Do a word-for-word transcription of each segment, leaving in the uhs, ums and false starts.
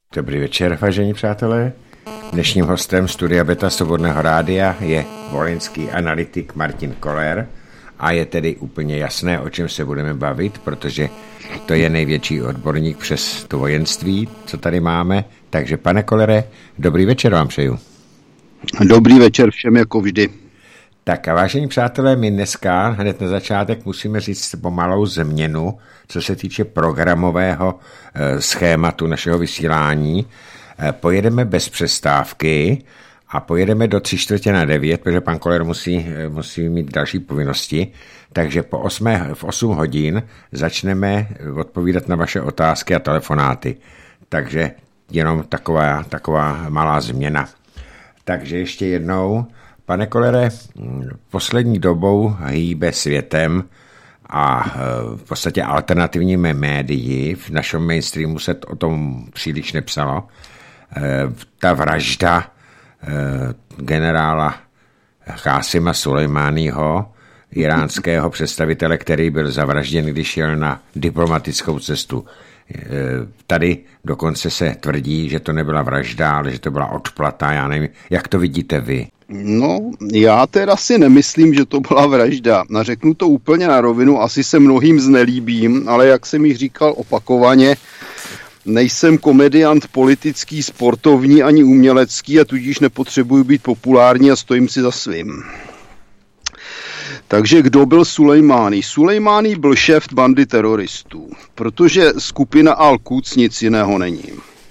Dobrý večer, vážení přátelé. Dnešním hostem Studia Beta Svobodného rádia je vojenský analytik Martin Koller a je tedy úplně jasné, o čem se budeme bavit, protože to je největší odborník přes to vojenství, co tady máme. Takže pane Kollere, dobrý večer vám přeju. Dobrý večer všem jako vždy. Tak a vážení přátelé, my dneska hned na začátek musíme říct pomalou změnu, co se týče programového e, schématu našeho vysílání. E, pojedeme bez přestávky a pojedeme do tři čtvrtě na devět, protože pan Koller musí, e, musí mít další povinnosti. Takže po osmé, v osm hodin začneme odpovídat na vaše otázky a telefonáty. Takže jenom taková, taková malá změna. Takže ještě jednou. Pane Kollere, poslední dobou hýbe světem a v podstatě alternativními médii, v našem mainstreamu se o tom příliš nepsalo, ta vražda generála Qásima Sulejmáního, iránského představitele, který byl zavražděn, když šel na diplomatickou cestu. Tady dokonce se tvrdí, že to nebyla vražda, ale že to byla odplata, já nevím, jak to vidíte vy? No, já teda si nemyslím, že to byla vražda. Řeknu to úplně na rovinu, asi se mnohým znelíbím, ale jak jsem jich říkal opakovaně, nejsem komediant politický, sportovní ani umělecký a tudíž nepotřebuji být populární a stojím si za svým. Takže kdo byl Sulejmání? Sulejmání byl šéf bandy teroristů, protože skupina Al-Quds nic jiného není.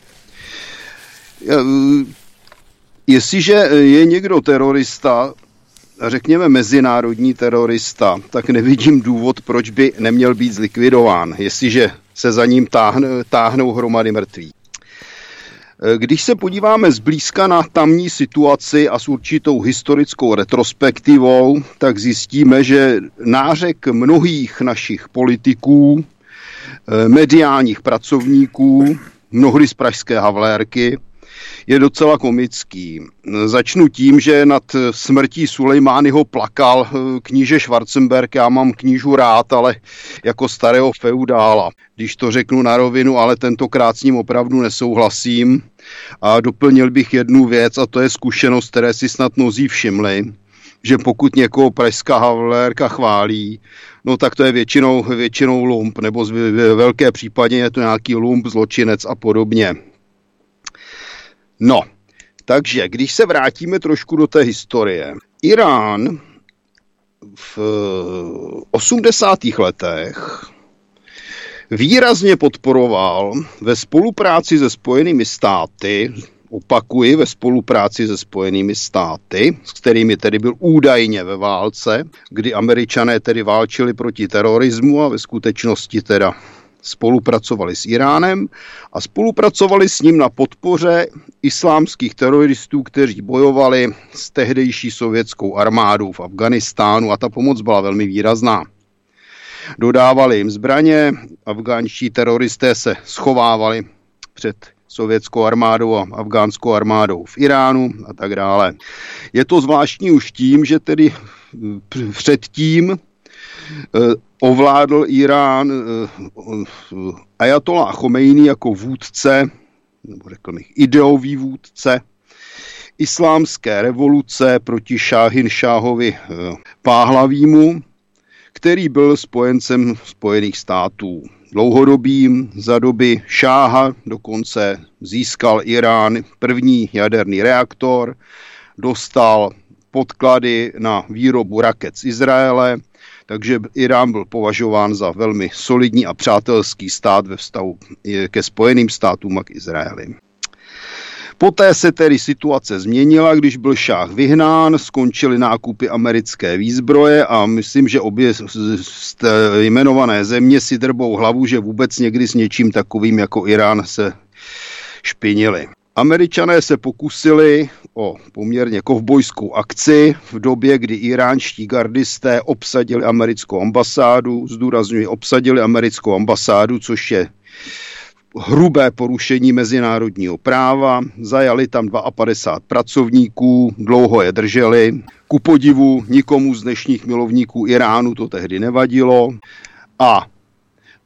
Jestliže je někdo terorista, řekněme mezinárodní terorista, tak nevidím důvod, proč by neměl být zlikvidován, jestliže se za ním táhnou, táhnou hromady mrtvých. Když se podíváme zblízka na tamní situaci a s určitou historickou retrospektivou, tak zjistíme, že nářek mnohých našich politiků, mediálních pracovníků, mnohdy z pražské Havlérky, je docela komický. Začnu tím, že nad smrtí Sulejmányho plakal kníže Schwarzenberg. Já mám knížu rád, ale jako starého feudála. Když to řeknu na rovinu, ale tentokrát s ním opravdu nesouhlasím. A doplnil bych jednu věc, a to je zkušenost, které si snad mnozí všimli, že pokud někoho pražská Havlérka chválí, no tak to je většinou, většinou lump, nebo v velké případě je to nějaký lump, zločinec a podobně. No, takže když se vrátíme trošku do té historie. Irán v osmdesátých letech výrazně podporoval ve spolupráci se Spojenými státy, opakuji, ve spolupráci se Spojenými státy, s kterými tedy byl údajně ve válce, kdy Američané tedy válčili proti terorismu a ve skutečnosti teda spolupracovali s Iránem a spolupracovali s ním na podpoře islámských teroristů, kteří bojovali s tehdejší sovětskou armádou v Afghánistánu a ta pomoc byla velmi výrazná. Dodávali jim zbraně, afgánští teroristé se schovávali před sovětskou armádou a afgánskou armádou v Iránu a tak dále. Je to zvláštní už tím, že tedy předtím ovládl Irán Ajatolláh Chomejní jako vůdce, nebo řekl bych ideový vůdce islámské revoluce proti Šáhin Šáhovi Páhlavímu, který byl spojencem Spojených států. Dlouhodobým za doby Šáha dokonce získal Irán první jaderný reaktor, dostal podklady na výrobu raket z Izraele, takže Irán byl považován za velmi solidní a přátelský stát ve vztahu ke Spojeným státům a k Izraeli. Poté se tedy situace změnila, když byl šáh vyhnán, skončily nákupy americké výzbroje a myslím, že obě jmenované země si drbou hlavu, že vůbec někdy s něčím takovým jako Irán se špinili. Američané se pokusili o poměrně kovbojskou akci v době, kdy iránští gardisté obsadili americkou ambasádu, zdůrazňuji, obsadili americkou ambasádu, což je hrubé porušení mezinárodního práva, zajali tam padesát dva pracovníků, dlouho je drželi. Ku podivu nikomu z dnešních milovníků Iránu to tehdy nevadilo a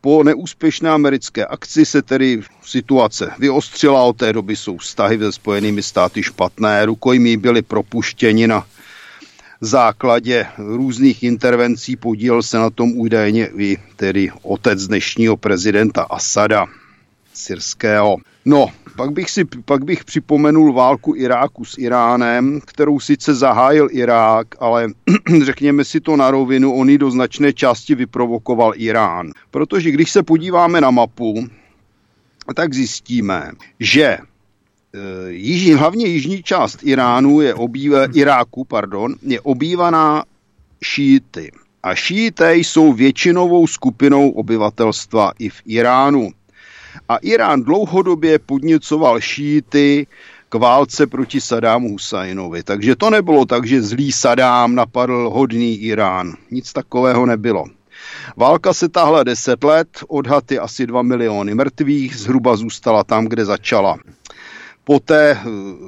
Po neúspěšné americké akci se tedy situace vyostřila, od té doby jsou vztahy se Spojenými státy špatné, rukojmí byli propuštěni na základě různých intervencí, podílel se na tom údajně i tedy otec dnešního prezidenta Asada syrského. No, pak bych, si, pak bych připomenul válku Iráku s Iránem, kterou sice zahájil Irák, ale řekněme si to na rovinu, on ji do značné části vyprovokoval Irán. Protože když se podíváme na mapu, tak zjistíme, že Jižní, hlavně jižní část Iránu je obýva, Iráku pardon, je obývaná šíity. A šíité jsou většinovou skupinou obyvatelstva i v Iránu. A Irán dlouhodobě podněcoval šíity k válce proti Saddámu Husajnovi. Takže to nebylo tak, že zlý Saddám napadl hodný Irán. Nic takového nebylo. Válka se táhla deset let, odhad je asi dva miliony mrtvých, zhruba zůstala tam, kde začala. Poté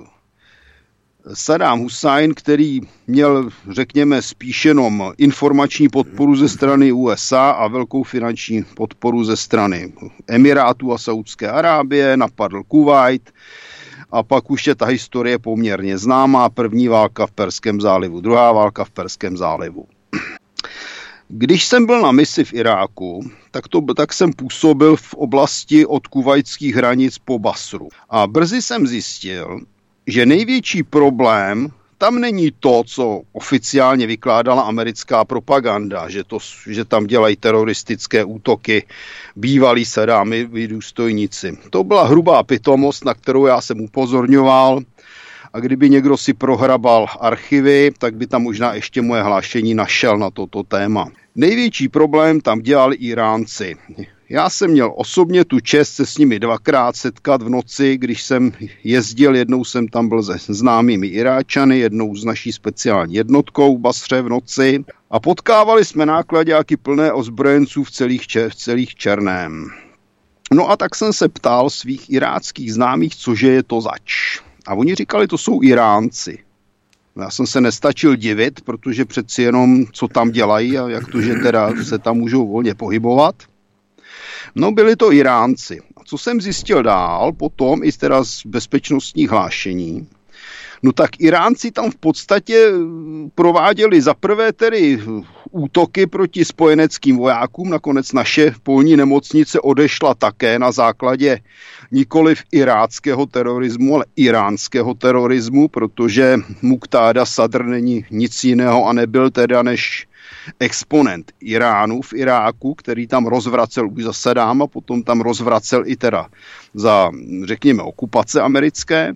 Saddám Husajn, který měl, řekněme, spíš jenom informační podporu ze strany U S A a velkou finanční podporu ze strany Emirátů a Saúdské Arábie, napadl Kuvajt a pak už je ta historie poměrně známá. První válka v Perském zálivu, druhá válka v Perském zálivu. Když jsem byl na misi v Iráku, tak, to, tak jsem působil v oblasti od kuvajtských hranic po Basru. A brzy jsem zjistil, že největší problém tam není to, co oficiálně vykládala americká propaganda, že, to, že tam dělají teroristické útoky bývalí Saddámovi důstojníci. To byla hrubá pitomost, na kterou já jsem upozorňoval. A kdyby někdo si prohrabal archivy, tak by tam možná ještě moje hlášení našel na toto téma. Největší problém tam dělali Iránci. Já jsem měl osobně tu čest se s nimi dvakrát setkat v noci, když jsem jezdil, jednou jsem tam byl se známými Iráčany, jednou s naší speciální jednotkou v Basře v noci a potkávali jsme náklaďáky plné ozbrojenců v celých, v celých černém. No a tak jsem se ptal svých iráckých známých, cože je to zač. A oni říkali, to jsou Iránci. Já jsem se nestačil divit, protože přeci jenom, co tam dělají a jak to, že teda se tam můžou volně pohybovat. No, byli to Iránci. A co jsem zjistil dál, potom i teda z bezpečnostních hlášení, no tak Iránci tam v podstatě prováděli zaprvé tedy útoky proti spojeneckým vojákům, nakonec naše polní nemocnice odešla také na základě nikoliv iráckého terorismu, ale iránského terorismu, protože Muqtada Sadr není nic jiného a nebyl teda než exponent Iránu v Iráku, který tam rozvracel už za Saddáma, potom tam rozvracel i teda za, řekněme, okupace americké.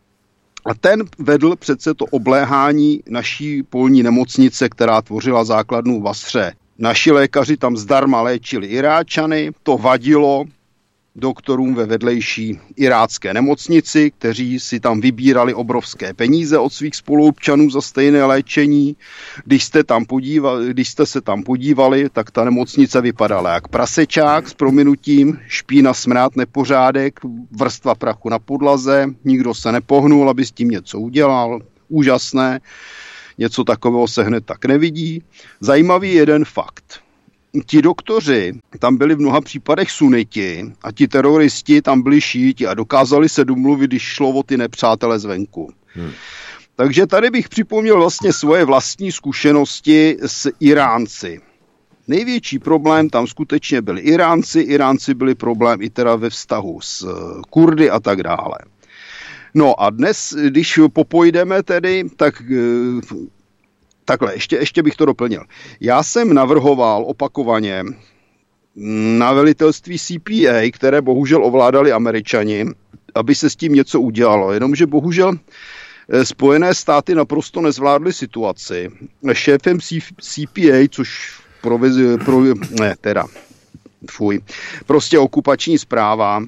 A ten vedl přece to obléhání naší polní nemocnice, která tvořila základnu v Basře. Naši lékaři tam zdarma léčili Iráčany, to vadilo doktorům ve vedlejší irácké nemocnici, kteří si tam vybírali obrovské peníze od svých spoluobčanů za stejné léčení. Když jste, tam podívali, když jste se tam podívali, tak ta nemocnice vypadala jak prasečák s prominutím, špína, smrad, nepořádek, vrstva prachu na podlaze, nikdo se nepohnul, aby s tím něco udělal. Úžasné, něco takového se hned tak nevidí. Zajímavý jeden fakt. Ti doktoři tam byli v mnoha případech suniti a ti teroristi tam byli šíti a dokázali se domluvit, když šlo o ty nepřátele zvenku. Hmm. Takže tady bych připomněl vlastně svoje vlastní zkušenosti s Iránci. Největší problém tam skutečně byli Iránci, Iránci byli problém i teda ve vztahu s Kurdy a tak dále. No a dnes, když popojdeme tedy, tak... Takhle, ještě, ještě bych to doplnil. Já jsem navrhoval opakovaně na velitelství C P A, které bohužel ovládali Američani, aby se s tím něco udělalo. Jenomže bohužel Spojené státy naprosto nezvládly situaci. Šéfem C P A, což provizi, pro, ne, teda, fuj, prostě okupační správa,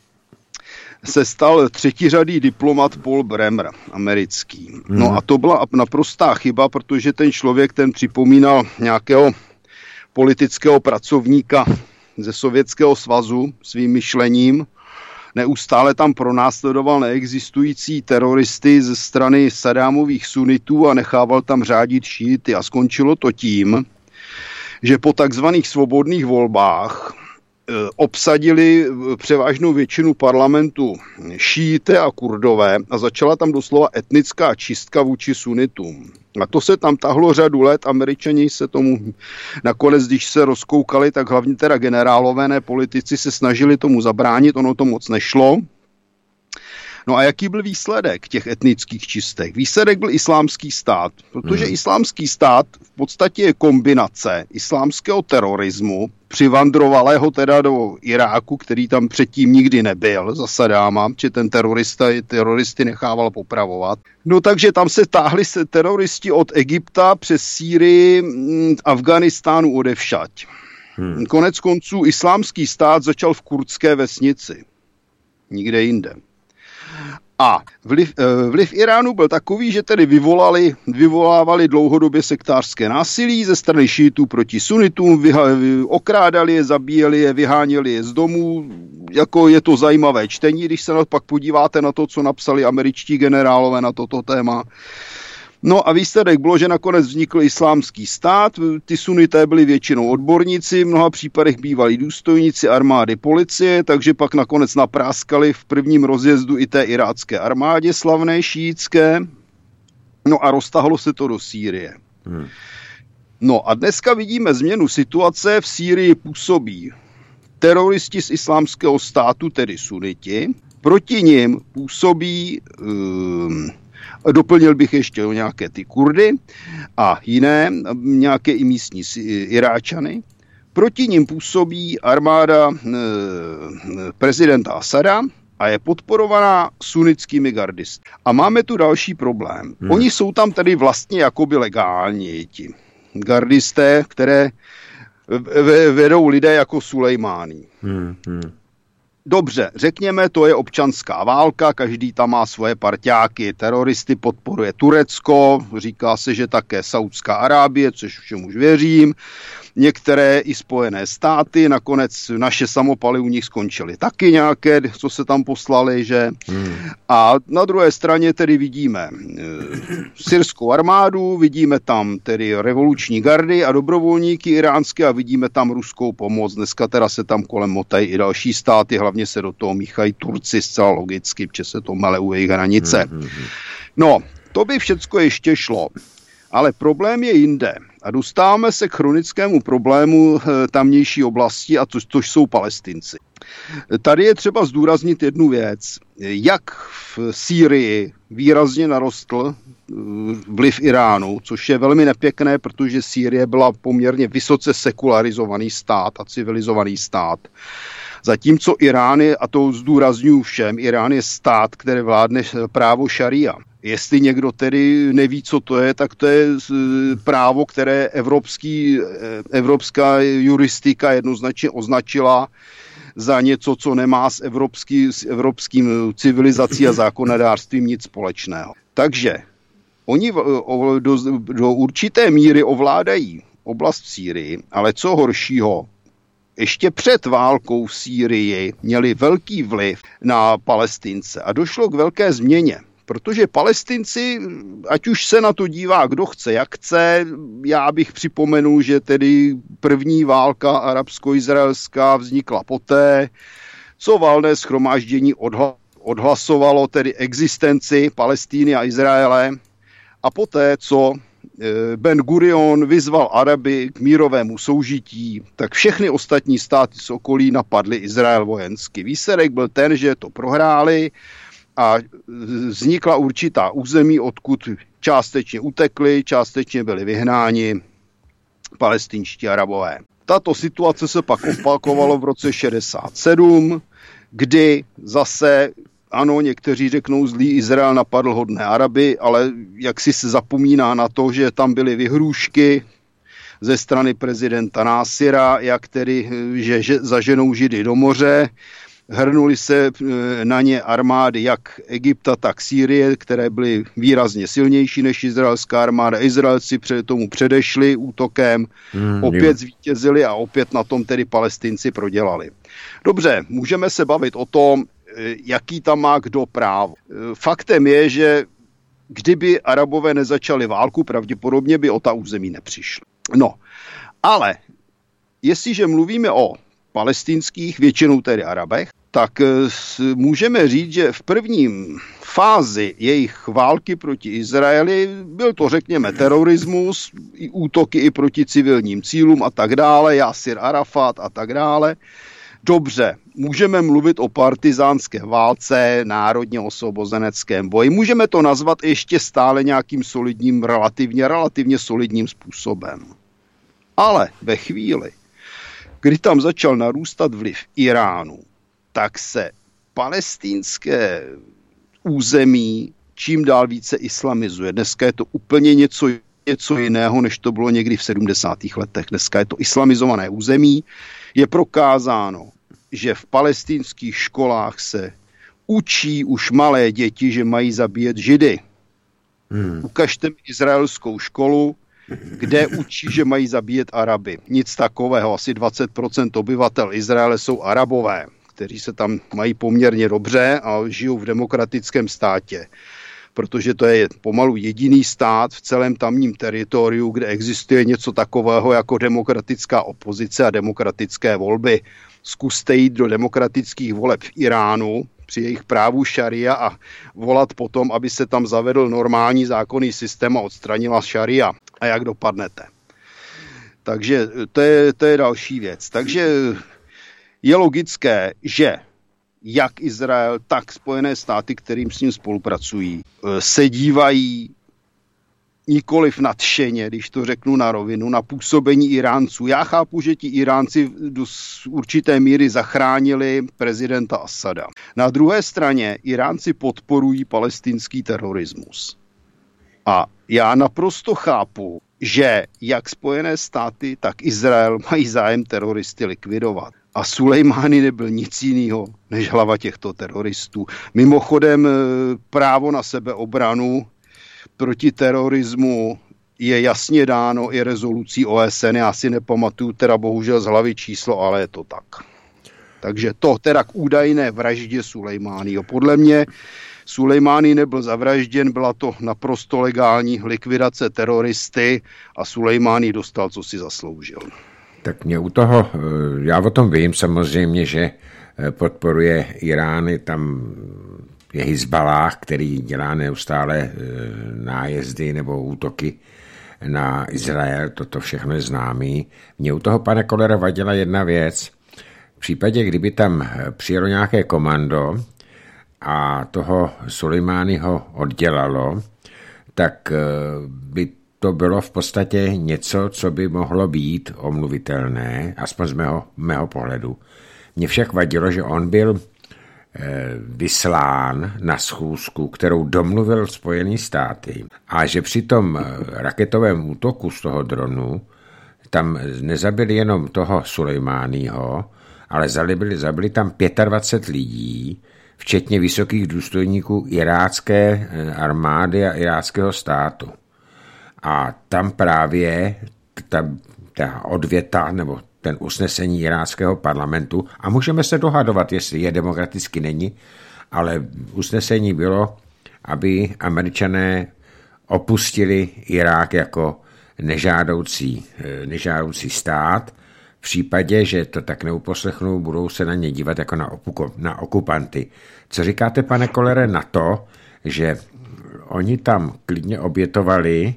se stal třetiřadý diplomat Paul Bremer, americký. No a to byla naprostá chyba, protože ten člověk, ten připomínal nějakého politického pracovníka ze Sovětského svazu svým myšlením. Neustále tam pronásledoval neexistující teroristy ze strany Saddámových sunitů a nechával tam řádit šíity. A skončilo to tím, že po takzvaných svobodných volbách obsadili převážnou většinu parlamentu šíité a kurdové a začala tam doslova etnická čistka vůči sunitům. A to se tam tahlo řadu let, Američani se tomu nakonec, když se rozkoukali, tak hlavně teda generálové, ne politici, se snažili tomu zabránit, ono to moc nešlo. No a jaký byl výsledek těch etnických čistek? Výsledek byl islámský stát, protože hmm. islámský stát v podstatě je kombinace islámského terorismu, přivandrovalého teda do Iráku, který tam předtím nikdy nebyl, za Sadáma, že ten terorista teroristy nechával popravovat. No takže tam se táhli se teroristi od Egypta přes Sýrii, Afganistánu odevšať. Hmm. Konec konců islámský stát začal v kurdské vesnici, nikde jinde. A vliv, vliv Iránu byl takový, že tedy vyvolali, vyvolávali dlouhodobě sektářské násilí ze strany šítů proti sunitům, vyha, okrádali je, zabíjeli je, vyháněli je z domů. Jako je to zajímavé čtení, když se pak podíváte na to, co napsali američtí generálové na toto téma. No a výsledek bylo, že nakonec vznikl islámský stát, ty sunité byli většinou odborníci, v mnoha případech bývalí důstojníci armády, policie, takže pak nakonec napráskali v prvním rozjezdu i té irácké armádě slavné šíitské, no a roztahlo se to do Sýrie. Hmm. No a dneska vidíme změnu situace, v Sýrii působí teroristi z islámského státu, tedy suniti, proti nim působí... Um, Doplnil bych ještě o nějaké ty Kurdy a jiné, nějaké i místní Iráčany. Proti nim působí armáda e, prezidenta Asada a je podporovaná sunnickými gardisty. A máme tu další problém. Hmm. Oni jsou tam tedy vlastně jakoby legální, ti gardisté, které vedou lidé jako Sulejmání. Hmm. Hmm. Dobře, řekněme, to je občanská válka, každý tam má svoje parťáky, teroristy podporuje Turecko, říká se, že také Saudská Arábie, což všem už věřím, některé i Spojené státy, nakonec naše samopaly u nich skončily taky nějaké, co se tam poslali, že? Hmm. A na druhé straně tedy vidíme e, syrskou armádu, vidíme tam tedy revoluční gardy a dobrovolníky iránské a vidíme tam ruskou pomoc. Dneska teda se tam kolem motají i další státy, hlavně se do toho míchají Turci zcela logicky, protože se to mele u jejich hranice. Hmm. No, to by všecko ještě šlo. Ale problém je jinde. A dostáváme se k chronickému problému tamnější oblasti, a to, to jsou Palestinci. Tady je třeba zdůraznit jednu věc. Jak v Sýrii výrazně narostl vliv Iránu, což je velmi nepěkné, protože Sýrie byla poměrně vysoce sekularizovaný stát a civilizovaný stát. Zatímco Irán je, a to zdůrazňuji všem, Irán je stát, který vládne právo šaria. Jestli někdo tedy neví, co to je, tak to je právo, které evropský, evropská juristika jednoznačně označila za něco, co nemá s, evropský, s evropským civilizací a zákonodárstvím nic společného. Takže oni do, do určité míry ovládají oblast v Sýrii, ale co horšího, ještě před válkou v Sýrii měli velký vliv na Palestince a došlo k velké změně. Protože Palestinci, ať už se na to dívá kdo chce, jak chce, já bych připomenul, že tedy první válka arabsko-izraelská vznikla poté, co valné shromáždění odhla- odhlasovalo tedy existenci Palestíny a Izraele a poté, co Ben Gurion vyzval Araby k mírovému soužití, tak všechny ostatní státy z okolí napadly Izrael vojensky. Výsledek byl ten, že to prohráli, a vznikla určitá území, odkud částečně utekli, částečně byli vyhnáni palestinští Arabové. Tato situace se pak opakovalo v roce šedesát sedm, kdy zase, ano, někteří řeknou, zlý Izrael napadl hodné Araby, ale jak si se zapomíná na to, že tam byly vyhrůžky ze strany prezidenta Násira, jak tedy, že, že zaženou Židy do moře. Hrnuli se na ně armády jak Egypta, tak Sýrie, které byly výrazně silnější než izraelská armáda. Izraelci před tomu předešli útokem, mm, opět jo. zvítězili a opět na tom tedy Palestinci prodělali. Dobře, můžeme se bavit o tom, jaký tam má kdo právo. Faktem je, že kdyby Arabové nezačali válku, pravděpodobně by o ta území nepřišli. No, ale jestliže mluvíme o palestinských, většinou tedy Arabech, tak můžeme říct, že v prvním fázi jejich války proti Izraeli byl to, řekněme, terorismus, útoky i proti civilním cílům a tak dále, Jasir Arafat a tak dále. Dobře, můžeme mluvit o partizánské válce, národně osvobozeneckém boji. Můžeme to nazvat ještě stále nějakým solidním, relativně, relativně solidním způsobem. Ale ve chvíli, kdy tam začal narůstat vliv Iránu, tak se palestinské území čím dál více islamizuje. Dneska je to úplně něco, něco jiného, než to bylo někdy v sedmdesátých letech. Dneska je to islamizované území. Je prokázáno, že v palestinských školách se učí už malé děti, že mají zabíjet Židy. Hmm. Ukažte mi izraelskou školu, kde učí, že mají zabíjet Araby. Nic takového. Asi dvacet procent obyvatel Izraele jsou Arabové, kteří se tam mají poměrně dobře a žijou v demokratickém státě. Protože to je pomalu jediný stát v celém tamním teritoriu, kde existuje něco takového jako demokratická opozice a demokratické volby. Zkuste jít do demokratických voleb v Iránu při jejich právu šaria a volat potom, aby se tam zavedl normální zákonný systém a odstranila šaria. A jak dopadnete? Takže to je, to je další věc. Takže je logické, že jak Izrael, tak Spojené státy, kterým s ním spolupracují, se dívají nikoliv nadšeně, když to řeknu na rovinu, na působení Iránců. Já chápu, že ti Iránci do určité míry zachránili prezidenta Asada. Na druhé straně Iránci podporují palestinský terorismus. A já naprosto chápu, že jak Spojené státy, tak Izrael mají zájem teroristy likvidovat. A Sulejmání nebyl nic jiného než hlava těchto teroristů. Mimochodem právo na sebeobranu proti terorismu je jasně dáno i rezolucí O S N. Já si nepamatuju teda bohužel z hlavy číslo, ale je to tak. Takže to teda k údajné vraždě Sulejmáního. Podle mě Sulejmání nebyl zavražděn, byla to naprosto legální likvidace teroristy a Sulejmání dostal, co si zasloužil. Tak mě u toho, já o tom vím samozřejmě, že podporuje Irány, tam je Hizballáh, který dělá neustále nájezdy nebo útoky na Izrael, toto všechno je známý. Mě u toho, pane Kollere, vadila jedna věc. V případě, kdyby tam přijelo nějaké komando a toho Sulejmáního oddělalo, tak by to bylo v podstatě něco, co by mohlo být omluvitelné, aspoň z mého, mého pohledu. Mně však vadilo, že on byl eh, vyslán na schůzku, kterou domluvil Spojené státy, a že při tom raketovém útoku z toho dronu tam nezabili jenom toho Sulejmáního, ale zabili, zabili tam dvacet pět lidí, včetně vysokých důstojníků irácké armády a iráckého státu. A tam právě ta, ta odvěta nebo ten usnesení iráckého parlamentu, a můžeme se dohadovat, jestli je demokraticky, není, ale usnesení bylo, aby Američané opustili Irák jako nežádoucí, nežádoucí stát. V případě, že to tak neuposlechnou, budou se na ně dívat jako na, opuko, na okupanty. Co říkáte, pane Kollere, na to, že oni tam klidně obětovali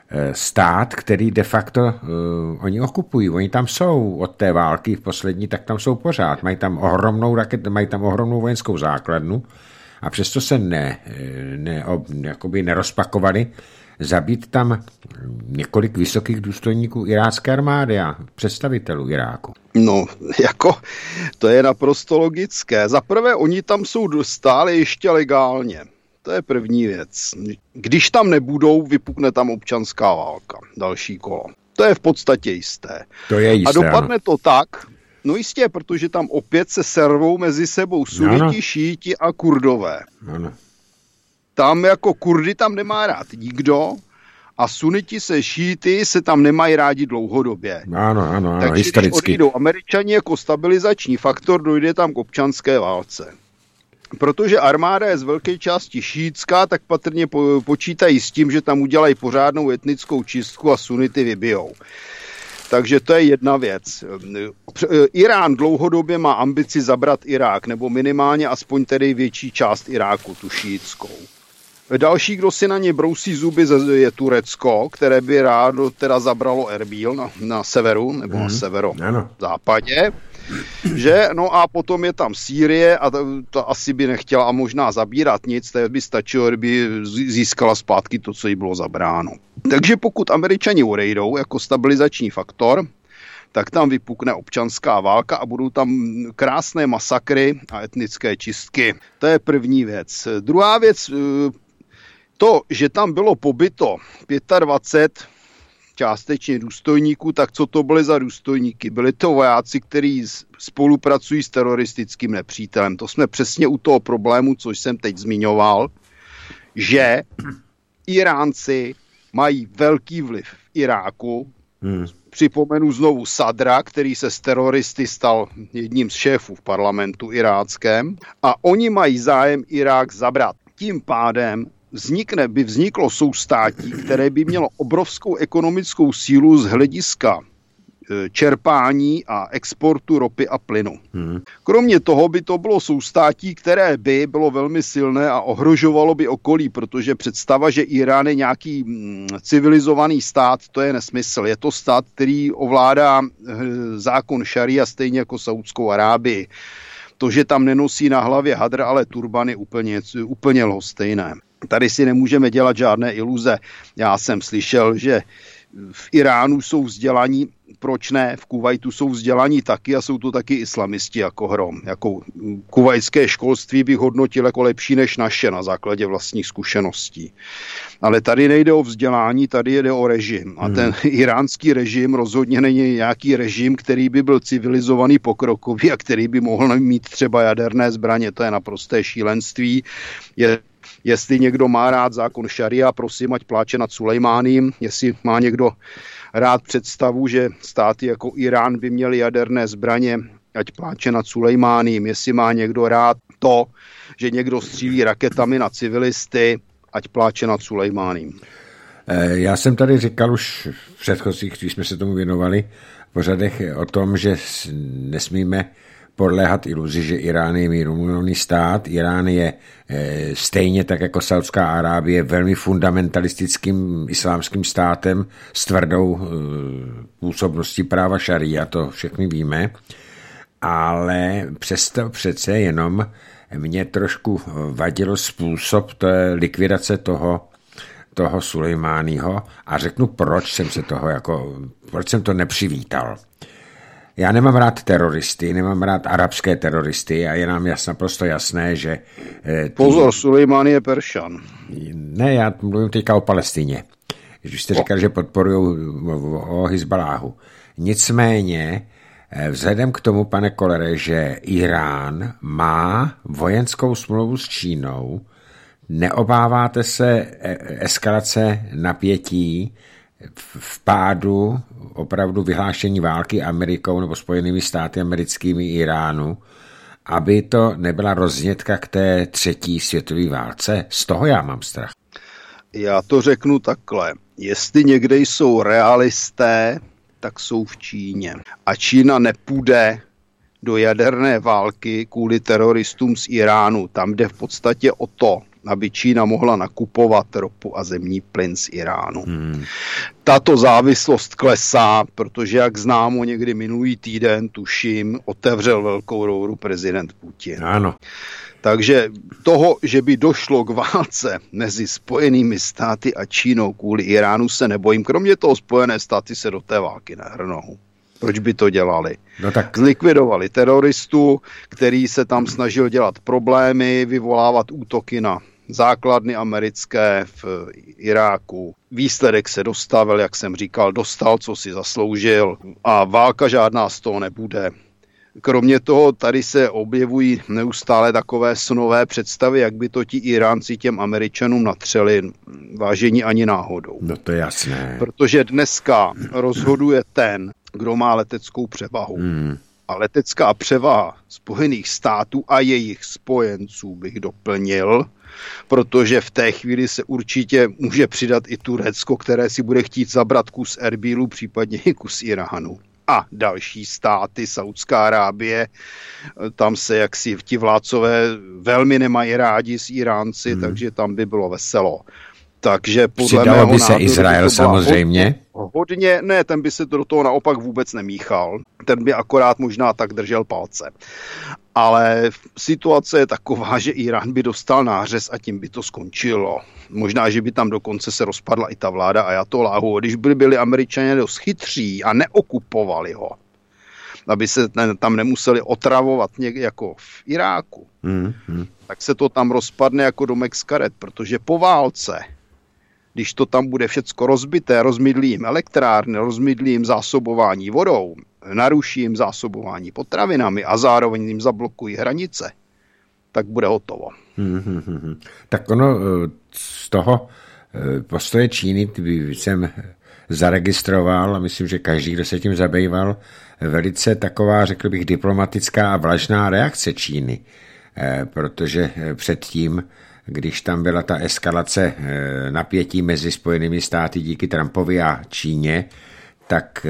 stát, který de facto uh, oni okupují, oni tam jsou od té války v poslední, tak tam jsou pořád, mají tam ohromnou raket, mají tam ohromnou vojenskou základnu a přesto se ne, ne ob, jakoby nerozpakovali zabít tam několik vysokých důstojníků irácké armády a představitelů Iráku. No, jako to je naprosto logické. Za prvé, oni tam jsou stále ještě legálně. To je první věc. Když tam nebudou, vypukne tam občanská válka. Další kolo. To je v podstatě jisté. To je jisté, a dopadne ano. to tak, no jistě, protože tam opět se servou mezi sebou suniti, šíti a kurdové. Ano. Tam jako kurdy tam nemá rád nikdo a suniti se šíty se tam nemají rádi dlouhodobě. Ano, ano, ano, takže historicky. když odjídou Američani jako stabilizační faktor, dojde tam k občanské válce. Protože armáda je z velké části šítská, tak patrně po, počítají s tím, že tam udělají pořádnou etnickou čistku a sunity vybijou. Takže to je jedna věc. Irán dlouhodobě má ambici zabrat Irák, nebo minimálně aspoň tedy větší část Iráku, tu šíitskou. Další, kdo si na ně brousí zuby, je Turecko, které by rádo teda zabralo Erbil na, na severu, nebo mm. na severozápadě. Že? No a potom je tam Sýrie a to, to asi by nechtěla a možná zabírat nic, tak by stačilo, kdyby získala zpátky to, co jí bylo zabráno. Takže pokud Američani odejdou jako stabilizační faktor, tak tam vypukne občanská válka a budou tam krásné masakry a etnické čistky. To je první věc. Druhá věc, to, že tam bylo pobyto dvacet pět částečně důstojníků, tak co to byly za důstojníky? Byli to vojáci, kteří spolupracují s teroristickým nepřítelem. To jsme přesně u toho problému, co jsem teď zmiňoval, že Iránci mají velký vliv v Iráku. Hmm. Připomenu znovu Sadra, který se z teroristy stal jedním z šéfů v parlamentu iráckém a oni mají zájem Irák zabrat. Tím pádem vznikne, by vzniklo soustátí, které by mělo obrovskou ekonomickou sílu z hlediska čerpání a exportu ropy a plynu. Hmm. Kromě toho by to bylo soustátí, které by bylo velmi silné a ohrožovalo by okolí, protože představa, že Irán je nějaký civilizovaný stát, to je nesmysl. Je to stát, který ovládá zákon šaria stejně jako Saudskou Arábii. To, že tam nenosí na hlavě hadr, ale turban je úplně, úplně lhostejné. Tady si nemůžeme dělat žádné iluze. Já jsem slyšel, že v Iránu jsou vzdělaní, proč ne, v Kuvajtu jsou vzdělaní taky a jsou to taky islamisti jako hrom. Jako kuvajské školství bych hodnotil jako lepší než naše na základě vlastních zkušeností. Ale tady nejde o vzdělání, tady jde o režim. A ten hmm. iránský režim rozhodně není nějaký režim, který by byl civilizovaný, pokrokový a který by mohl mít třeba jaderné zbraně. To je naprosté šílenství. Je Jestli někdo má rád zákon šaria, prosím, ať pláče nad Sulejmáním. Jestli má někdo rád představu, že státy jako Irán by měly jaderné zbraně, ať pláče nad Sulejmáním. Jestli má někdo rád to, že někdo střílí raketami na civilisty, ať pláče nad Sulejmáním. Já jsem tady říkal už v předchozích, když jsme se tomu věnovali, v pořadech o tom, že nesmíme podléhat iluzi, že Irán je mírumilovný stát. Irán je e, stejně tak jako Saudská Arábie velmi fundamentalistickým islámským státem s tvrdou e, působností práva šaria, to všechny víme, ale přesto přece jenom mě trošku vadil způsob té likvidace toho toho Sulejmáního a řeknu, proč jsem se toho jako, proč jsem to nepřivítal. Já nemám rád teroristy, nemám rád arabské teroristy a je nám jas, naprosto jasné, že... Ty... Pozor, Sulejmán je Peršan. Ne, já mluvím teďka o Palestině. Když jste říkal, že podporují o Hizbaláhu. Nicméně, vzhledem k tomu, pane Kollere, že Irán má vojenskou smlouvu s Čínou, neobáváte se eskalace napětí v pádu opravdu vyhlášení války Amerikou nebo Spojenými státy americkými Iránu, aby to nebyla roznětka k té třetí světové válce? Z toho já mám strach. Já to řeknu takhle. Jestli někde jsou realisté, tak jsou v Číně. A Čína nepůjde do jaderné války kvůli teroristům z Iránu. Tam jde v podstatě o to, aby Čína mohla nakupovat ropu a zemní plyn z Iránu. Hmm. Tato závislost klesá, protože, jak známo, někdy minulý týden, tuším, otevřel velkou rouru prezident Putin. Ano. Takže toho, že by došlo k válce mezi Spojenými státy a Čínou kvůli Iránu, se nebojím. Kromě toho Spojené státy se do té války nehrnou. Proč by to dělali? No tak. Zlikvidovali teroristu, který se tam snažil dělat problémy, vyvolávat útoky na základny americké v Iráku. Výsledek se dostavil, jak jsem říkal, dostal, co si zasloužil a válka žádná z toho nebude. Kromě toho tady se objevují neustále takové snové představy, jak by to ti Iránci těm Američanům natřeli. Vážení ani náhodou. No to je jasné. Protože dneska rozhoduje ten, kdo má leteckou převahu. Hmm. A letecká převaha Spojených států a jejich spojenců, bych doplnil, protože v té chvíli se určitě může přidat i Turecko, které si bude chtít zabrat kus Erbílu, případně i kus Iránu. A další státy, Saudská Arábie, tam se jaksi ti vládcové velmi nemají rádi s Iránci, hmm. takže tam by bylo veselo. Takže podle Přidalo mého by se názoru Izrael samozřejmě? Hodně, ne, ten by se do toho naopak vůbec nemíchal. Ten by akorát možná tak držel palce. Ale situace je taková, že Irán by dostal nářez a tím by to skončilo. Možná, že by tam dokonce se rozpadla i ta vláda ajatolláhu. Když by byli Američané dost chytří a neokupovali ho, aby se tam nemuseli otravovat někde jako v Iráku, mm, mm. tak se to tam rozpadne jako domek z karet, protože po válce, když to tam bude všecko rozbité, rozmydlí jim elektrárny, rozmydlí jim zásobování vodou, naruší jim zásobování potravinami a zároveň jim zablokují hranice, tak bude hotovo. Hmm, hmm, hmm. Tak ono z toho postoje Číny jsem zaregistroval a myslím, že každý, kdo se tím zabýval, velice taková, řekl bych, diplomatická a vlažná reakce Číny, protože předtím, když tam byla ta eskalace napětí mezi Spojenými státy díky Trumpovi a Číně, tak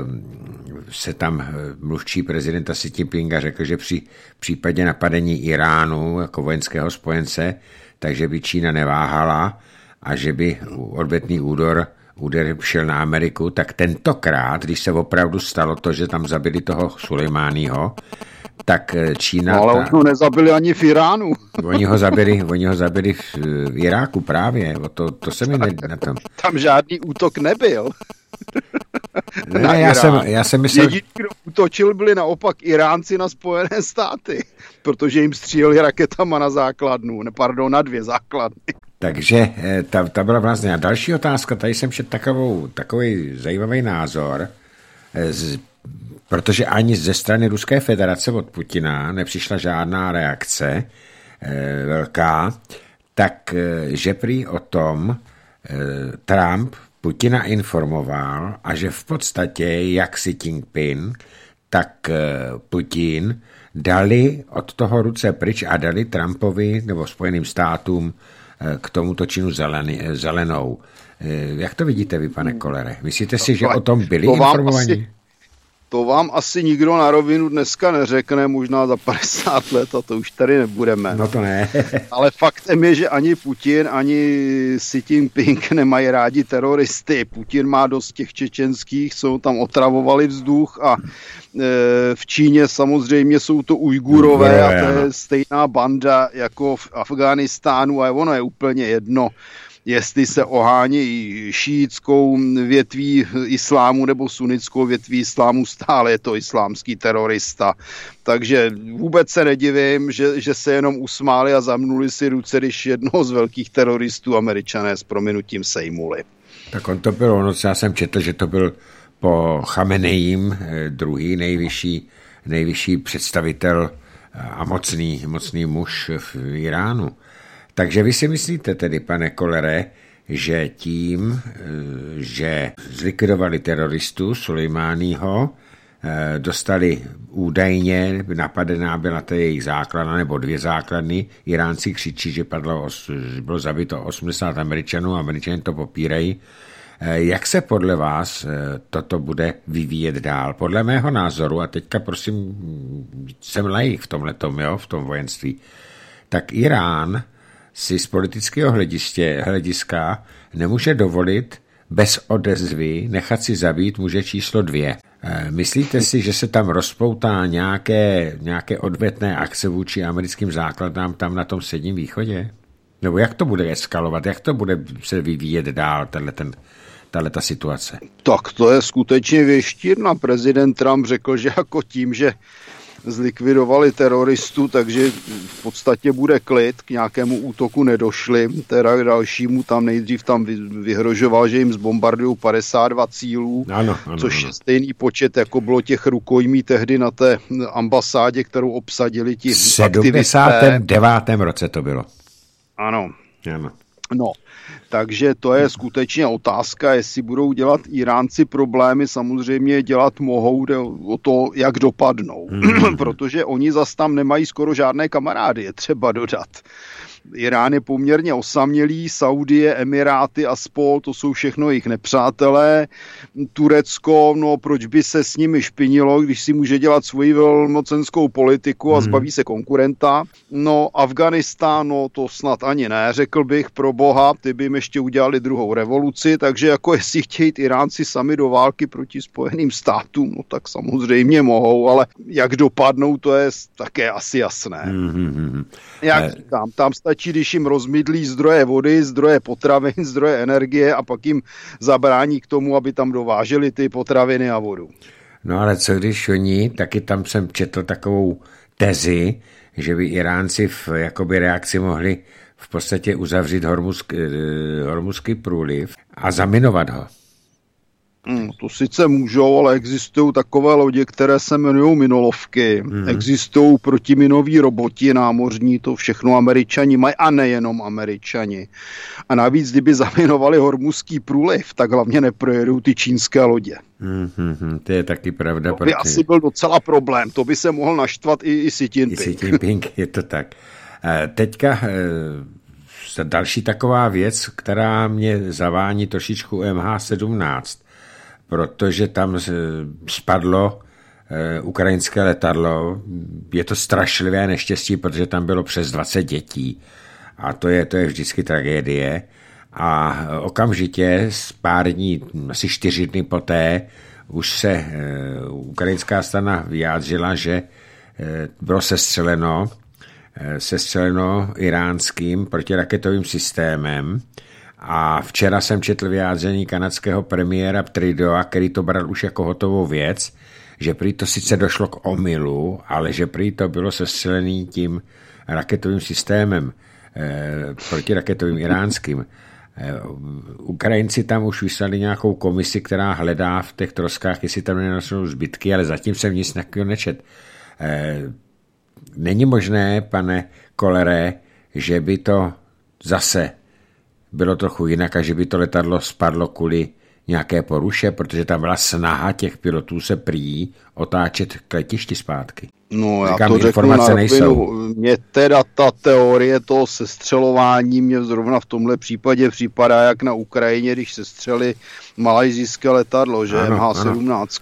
se tam mluvčí prezidenta Xi Jinpinga řekl, že při případě napadení Iránu jako vojenského spojence, takže by Čína neváhala a že by odvetný úder, úder šel na Ameriku, tak tentokrát, když se opravdu stalo to, že tam zabili toho Sulejmáního, tak Čína... No, ale ta... už ho nezabili ani v Iránu. Oni ho zabili, oni ho zabili v, v Iráku právě. O to, to se mi ne, na tom... Tam žádný útok nebyl. Ne, já, jsem, já jsem myslel... Jediný, kdo útočil, byli naopak Iránci na Spojené státy, protože jim stříleli raketama na základnu, ne, pardon, na dvě základny. Takže ta, ta byla vlastně. A další otázka, tady jsem šel takovou, takový zajímavý názor, z, protože ani ze strany Ruské federace od Putina nepřišla žádná reakce e, velká, tak e, že prý o tom e, Trump Putina informoval a že v podstatě jak Xi Jinping, tak e, Putin dali od toho ruce pryč a dali Trumpovi nebo Spojeným státům e, k tomuto činu zelený, e, zelenou. E, jak to vidíte vy, pane Kollere? Myslíte si, že o tom byli informovaní? To vám asi nikdo na rovinu dneska neřekne, možná za padesát let, a to už tady nebudeme. No to ne. Ale faktem je, že ani Putin, ani Xi Jinping nemají rádi teroristy. Putin má dost těch čečenských, co tam otravovali vzduch a e, v Číně samozřejmě jsou to Ujgurové a to je stejná banda jako v Afghánistánu a ono je úplně jedno, jestli se ohání šíitskou větví islámu nebo sunnickou větví islámu, stále je to islámský terorista. Takže vůbec se nedivím, že, že se jenom usmáli a zamnuli si ruce, když jednoho z velkých teroristů Američané s prominutím sejmuli. Tak on to byl, ono, já jsem četl, že to byl po Chamenejím druhý nejvyšší, nejvyšší představitel a mocný, mocný muž v Iránu. Takže vy si myslíte tedy, pane Kollere, že tím, že zlikvidovali teroristu Sulejmáního, dostali údajně, napadená byla to jejich základna, nebo dvě základny, Iránci křičí, že padlo, bylo zabito osmdesát Američanů, Američané to popírají. Jak se podle vás toto bude vyvíjet dál? Podle mého názoru, a teďka prosím, jsem laik v tomhletom, jo, v tom vojenství, tak Irán si z politického hlediště, hlediska nemůže dovolit bez odezvy nechat si zabít muže číslo dvě. Myslíte si, že se tam rozpoutá nějaké, nějaké odvetné akce vůči americkým základnám tam na tom Středním východě? Nebo jak to bude eskalovat? Jak to bude se vyvíjet dál, tato situace? Tak to je skutečně věštírna. Prezident Trump řekl, že jako tím, že zlikvidovali teroristu, takže v podstatě bude klid, k nějakému útoku nedošli, teda k dalšímu tam nejdřív tam vyhrožoval, že jim zbombardují padesát dva cílů, ano, ano, což ano. je stejný počet, jako bylo těch rukojmí tehdy na té ambasádě, kterou obsadili ti aktivisté. V sedmdesátém devátém roce to bylo. Ano. Ano. No, takže to je skutečně otázka, jestli budou dělat Iránci problémy, samozřejmě dělat mohou, jde o to, jak dopadnou, mm. protože oni zas tam nemají skoro žádné kamarády, je třeba dodat. Irán je poměrně osamělý, Saudie, Emiráty a spol, to jsou všechno jejich nepřátelé. Turecko, no proč by se s nimi špinilo, když si může dělat svoji velmocenskou politiku a zbaví se konkurenta. No Afganistán, no to snad ani ne, řekl bych, pro boha, ty by jim ještě udělali druhou revoluci, takže jako jestli chtějí Iránci sami do války proti Spojeným státům, no tak samozřejmě mohou, ale jak dopadnou, to je také asi jasné. Mm-hmm. Jak říkám, tam stačí, když jim rozmydlí zdroje vody, zdroje potravin, zdroje energie a pak jim zabrání k tomu, aby tam dováželi ty potraviny a vodu. No ale co když oni, taky tam jsem četl takovou tezi, že by Iránci v jakoby reakci mohli v podstatě uzavřít Hormuzský, Hormuzský průliv a zaminovat ho. Hmm, to sice můžou, ale existují takové lodě, které se jmenují minolovky. Hmm. Existují protiminoví roboti námořní, to všechno Američani mají a nejenom Američani. A navíc, kdyby zaminovali Hormuzský průliv, tak hlavně neprojedou ty čínské lodě. Hmm, hmm, to je taky pravda. To by protože... asi byl docela problém. To by se mohl naštvat i, i Xi Jinping. I Xi Jinping, je to tak. Teďka další taková věc, která mě zavání trošičku M H sedmnáct, protože tam spadlo ukrajinské letadlo. Je to strašlivé neštěstí, protože tam bylo přes dvacet dětí a to je, to je vždycky tragédie. A okamžitě z pár dní, asi čtyři dny poté, už se ukrajinská strana vyjádřila, že bylo sestřeleno sestřeleno iránským protiraketovým systémem. A včera jsem četl vyjádření kanadského premiéra Trudeaua, který to bral už jako hotovou věc, že prý to sice došlo k omylu, ale že prý to bylo sestřelený tím raketovým systémem eh, protiraketovým iránským. Eh, Ukrajinci tam už vyslali nějakou komisi, která hledá v těch troskách, jestli tam nenašlo zbytky, ale zatím jsem nic takového nečet. Eh, Není možné, pane Kollere, že by to zase bylo trochu jinak a že by to letadlo spadlo kvůli nějaké poruše, protože tam byla snaha těch pilotů se prý otáčet k letišti zpátky. No, říkám, já to řeknu na rovinu. Mně teda ta teorie toho sestřelování mě zrovna v tomhle případě připadá jak na Ukrajině, když sestřeli malajzijské letadlo, že M H sedmnáct.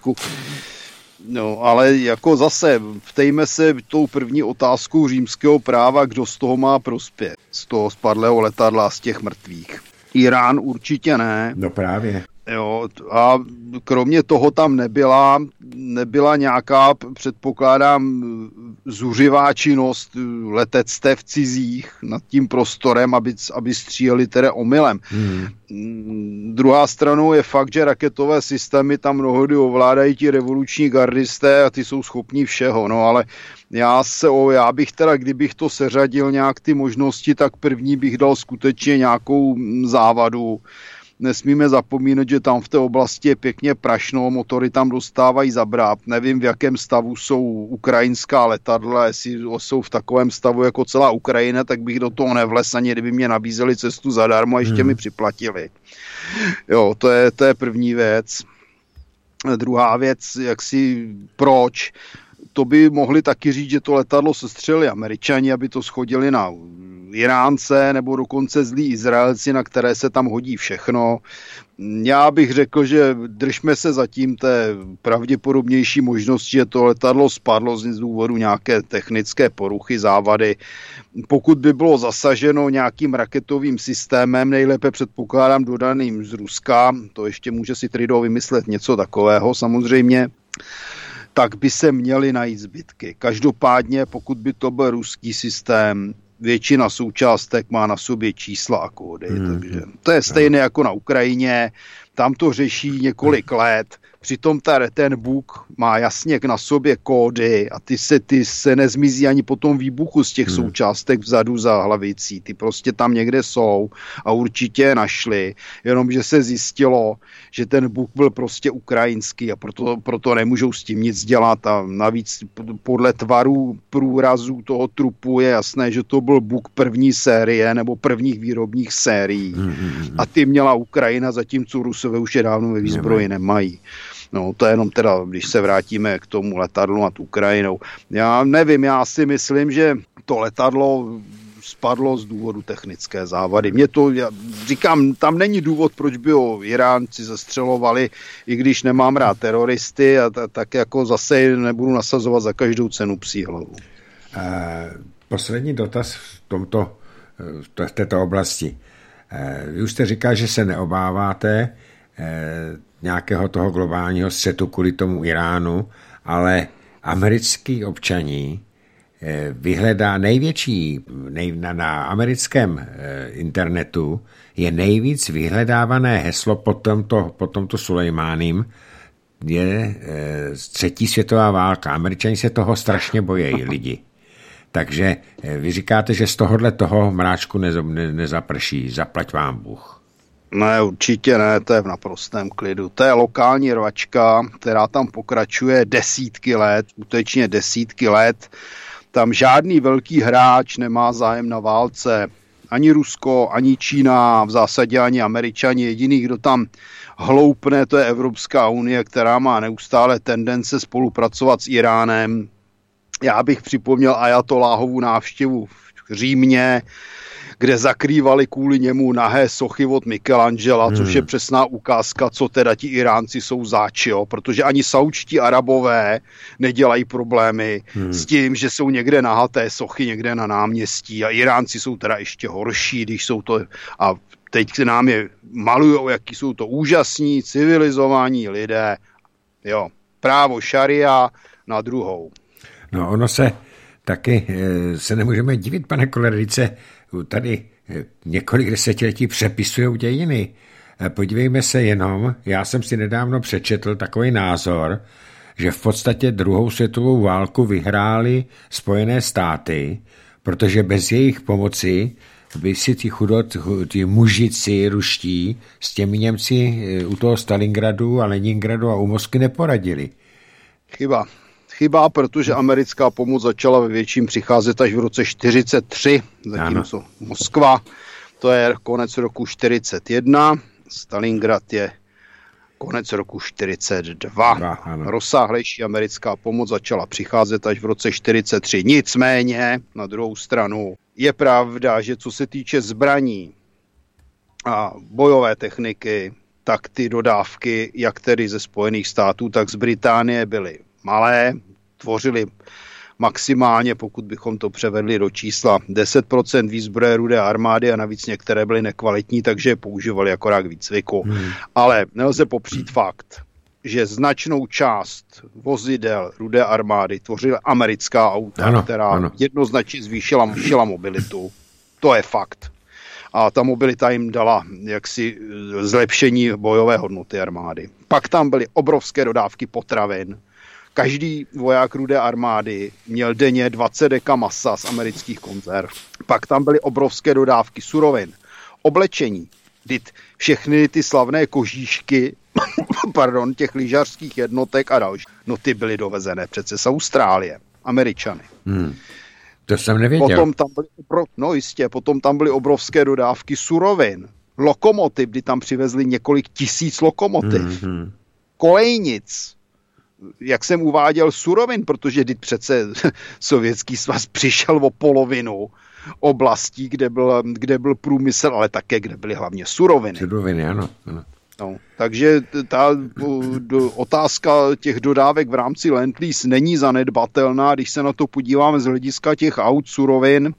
No, ale jako zase, ptejme se tou první otázkou římského práva, kdo z toho má prospěch, z toho spadlého letadla, z těch mrtvých. Irán určitě ne. No právě. Jo, a kromě toho tam nebyla, nebyla nějaká, předpokládám, zuřivá činnost letectev cizích nad tím prostorem, aby, aby stříleli tedy omylem. Hmm. Druhá stranou je fakt, že raketové systémy tam mnohdy ovládají ti revoluční gardisté a ty jsou schopní všeho, no ale já se o, já bych teda, kdybych to seřadil nějak ty možnosti, tak první bych dal skutečně nějakou závadu. Nesmíme zapomínat, že tam v té oblasti je pěkně prašno, motory tam dostávají zabrat. Nevím, v jakém stavu jsou ukrajinská letadla, jestli jsou v takovém stavu jako celá Ukrajina, tak bych do toho nevlez, ani kdyby mě nabízeli cestu zadarmo a ještě hmm. mi připlatili. Jo, to je, to je první věc. Druhá věc, jak si, proč? To by mohli taky říct, že to letadlo sestřelili Američani, aby to schodili na Iránce nebo dokonce zlí Izraelci, na které se tam hodí všechno. Já bych řekl, že držme se zatím té pravděpodobnější možnosti, že to letadlo spadlo z důvodu nějaké technické poruchy, závady. Pokud by bylo zasaženo nějakým raketovým systémem, nejlépe předpokládám dodaným z Ruska, to ještě může si Trudeau vymyslet něco takového samozřejmě, tak by se měly najít zbytky. Každopádně, pokud by to byl ruský systém, většina součástek má na sobě čísla a kódy. Hmm. Takže to je stejné jako na Ukrajině. Tam to řeší několik let. Přitom ta, ten Bůh má jasně na sobě kódy a ty se, ty se nezmizí ani po tom výbuchu z těch hmm. součástek vzadu za hlavicí. Ty prostě tam někde jsou a určitě je našli. Jenomže se zjistilo, že ten Bůh byl prostě ukrajinský a proto, proto nemůžou s tím nic dělat. A navíc podle tvaru průrazů toho trupu je jasné, že to byl Bůh první série nebo prvních výrobních sérií. Hmm. A ty měla Ukrajina, zatímco Rusové už je dávno ve výzbroji nemají. No, to je jenom teda, když se vrátíme k tomu letadlu nad Ukrajinou. Já nevím, já si myslím, že to letadlo spadlo z důvodu technické závady. Mě to, já říkám, tam není důvod, proč by ho Iránci zastřelovali, i když nemám rád teroristy, a t- tak jako zase nebudu nasazovat za každou cenu psí hlavu. Poslední dotaz v tomto, v této oblasti. Vy už jste říkal, že se neobáváte nějakého toho globálního střetu kvůli tomu Iránu, ale americký občaní vyhledá největší, nej, na, na americkém internetu je nejvíc vyhledávané heslo po tomto, po tomto Sulejmánim je třetí světová válka. Američani se toho strašně bojí lidi. Takže vy říkáte, že z tohohle toho mráčku ne, ne, nezaprší. Zaplať vám Bůh. Ne, určitě ne, to je v naprostém klidu. To je lokální rvačka, která tam pokračuje desítky let, skutečně desítky let. Tam žádný velký hráč nemá zájem na válce. Ani Rusko, ani Čína, v zásadě ani Američani. Jediný, kdo tam hloupne, to je Evropská unie, která má neustále tendence spolupracovat s Iránem. Já bych připomněl Ajatoláhovu návštěvu v Římě, kde zakrývali kvůli němu nahé sochy od Michelangela, hmm. což je přesná ukázka, co teda ti Iránci jsou záči, jo? Protože ani saúdští Arabové nedělají problémy hmm. s tím, že jsou někde nahaté sochy někde na náměstí, a Iránci jsou teda ještě horší, když jsou to, a teď se nám je malujou, jaký jsou to úžasní, civilizovaní lidé, jo, právo šaria na druhou. No ono se taky, se nemůžeme divit, pane Kollerice, tady několik desetiletí přepisují dějiny. Podívejme se jenom, já jsem si nedávno přečetl takový názor, že v podstatě druhou světovou válku vyhrály Spojené státy, protože bez jejich pomoci by si ti chudot, ti mužici ruští s těmi Němci u toho Stalingradu a Leningradu a u Moskvy neporadili. Chyba. Chyba, protože americká pomoc začala ve větším přicházet až v roce čtyřicet tři, zatímco ano. Moskva, to je konec roku čtyřicet jedna, Stalingrad je konec roku čtyřicet dva. Dva Rozsáhlejší americká pomoc začala přicházet až v roce čtyřicet tři. Nicméně, na druhou stranu, je pravda, že co se týče zbraní a bojové techniky, tak ty dodávky, jak tedy ze Spojených států, tak z Británie byly malé, tvořili maximálně, pokud bychom to převedli do čísla, deset procent výzbroje Rudé armády, a navíc některé byly nekvalitní, takže je používali akorát k výcviku. Hmm. Ale nelze popřít fakt, že značnou část vozidel Rudé armády tvořila americká auta, ano, která ano. jednoznačně zvýšila, zvýšila mobilitu. To je fakt. A ta mobilita jim dala jaksi zlepšení bojové hodnoty armády. Pak tam byly obrovské dodávky potravin. Každý voják Rudé armády měl denně dvacet deka masa z amerických konzerv. Pak tam byly obrovské dodávky surovin, oblečení, dit všechny ty slavné kožíšky, pardon, těch lyžařských jednotek a další. No ty byly dovezené přece z Austrálie, Američany. Hmm. To jsem nevěděl. Potom tam byly, no jistě, potom tam byly obrovské dodávky surovin, lokomotiv, kdy tam přivezli několik tisíc lokomotiv, hmm. kolejnic, jak jsem uváděl, surovin, protože teď přece Sovětský svaz přišel o polovinu oblastí, kde byl, kde byl průmysl, ale také, kde byly hlavně suroviny. Suroviny, ano. ano. No, takže ta do, otázka těch dodávek v rámci Lend-Lease není zanedbatelná, když se na to podíváme z hlediska těch aut, surovin,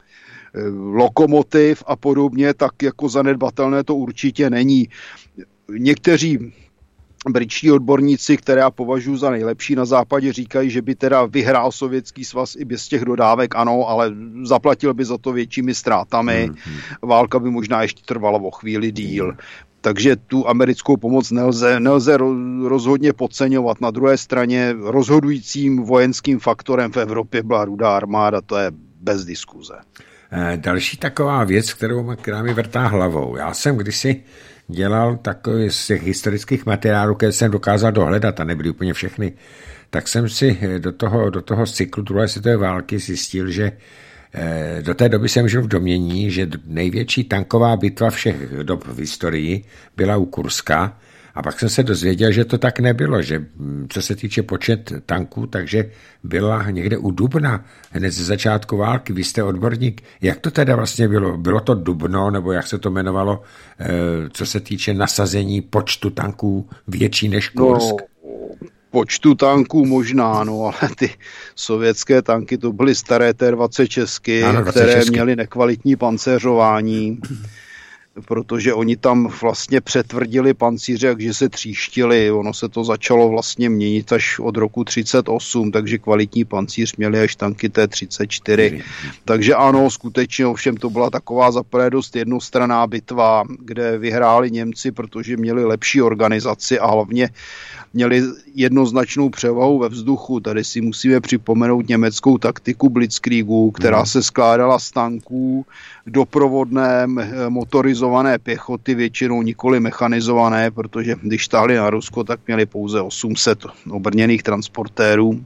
lokomotiv a podobně, tak jako zanedbatelné to určitě není. Někteří britští odborníci, které já považuji za nejlepší na západě, říkají, že by teda vyhrál Sovětský svaz i bez těch dodávek, ano, ale zaplatil by za to většími ztrátami. Mm-hmm. Válka by možná ještě trvala o chvíli díl. Mm. Takže tu americkou pomoc nelze, nelze rozhodně podceňovat. Na druhé straně rozhodujícím vojenským faktorem v Evropě byla Rudá armáda, to je bez diskuze. Další taková věc, kterou, která mi vrtá hlavou. Já jsem kdysi dělal takový z těch historických materiálů, které jsem dokázal dohledat, a nebyly úplně všechny, tak jsem si do toho, do toho cyklu druhé světové války zjistil, že do té doby jsem žil v domnění, že největší tanková bitva všech dob v historii byla u Kurska A pak jsem se dozvěděl, že to tak nebylo, že co se týče počet tanků, takže byla někde u Dubna, hned ze začátku války. Vy jste odborník. Jak to teda vlastně bylo? Bylo to Dubno, nebo jak se to jmenovalo, co se týče nasazení počtu tanků větší než Kursk? No, počtu tanků možná, no, ale ty sovětské tanky to byly staré T dvacet česky, ano, které měly nekvalitní pancéřování, protože oni tam vlastně přetvrdili pancíře, takže se tříštili. Ono se to začalo vlastně měnit až od roku třicet osm, takže kvalitní pancíř měli až tanky T třicet čtyři. Takže ano, skutečně ovšem to byla taková zaprvé dost jednostranná bitva, kde vyhráli Němci, protože měli lepší organizaci a hlavně měli jednoznačnou převahu ve vzduchu. Tady si musíme připomenout německou taktiku Blitzkriegu, která se skládala z tanků, doprovodné motorizované pěchoty, většinou nikoli mechanizované, protože když táhli na Rusko, tak měli pouze osm set obrněných transportérů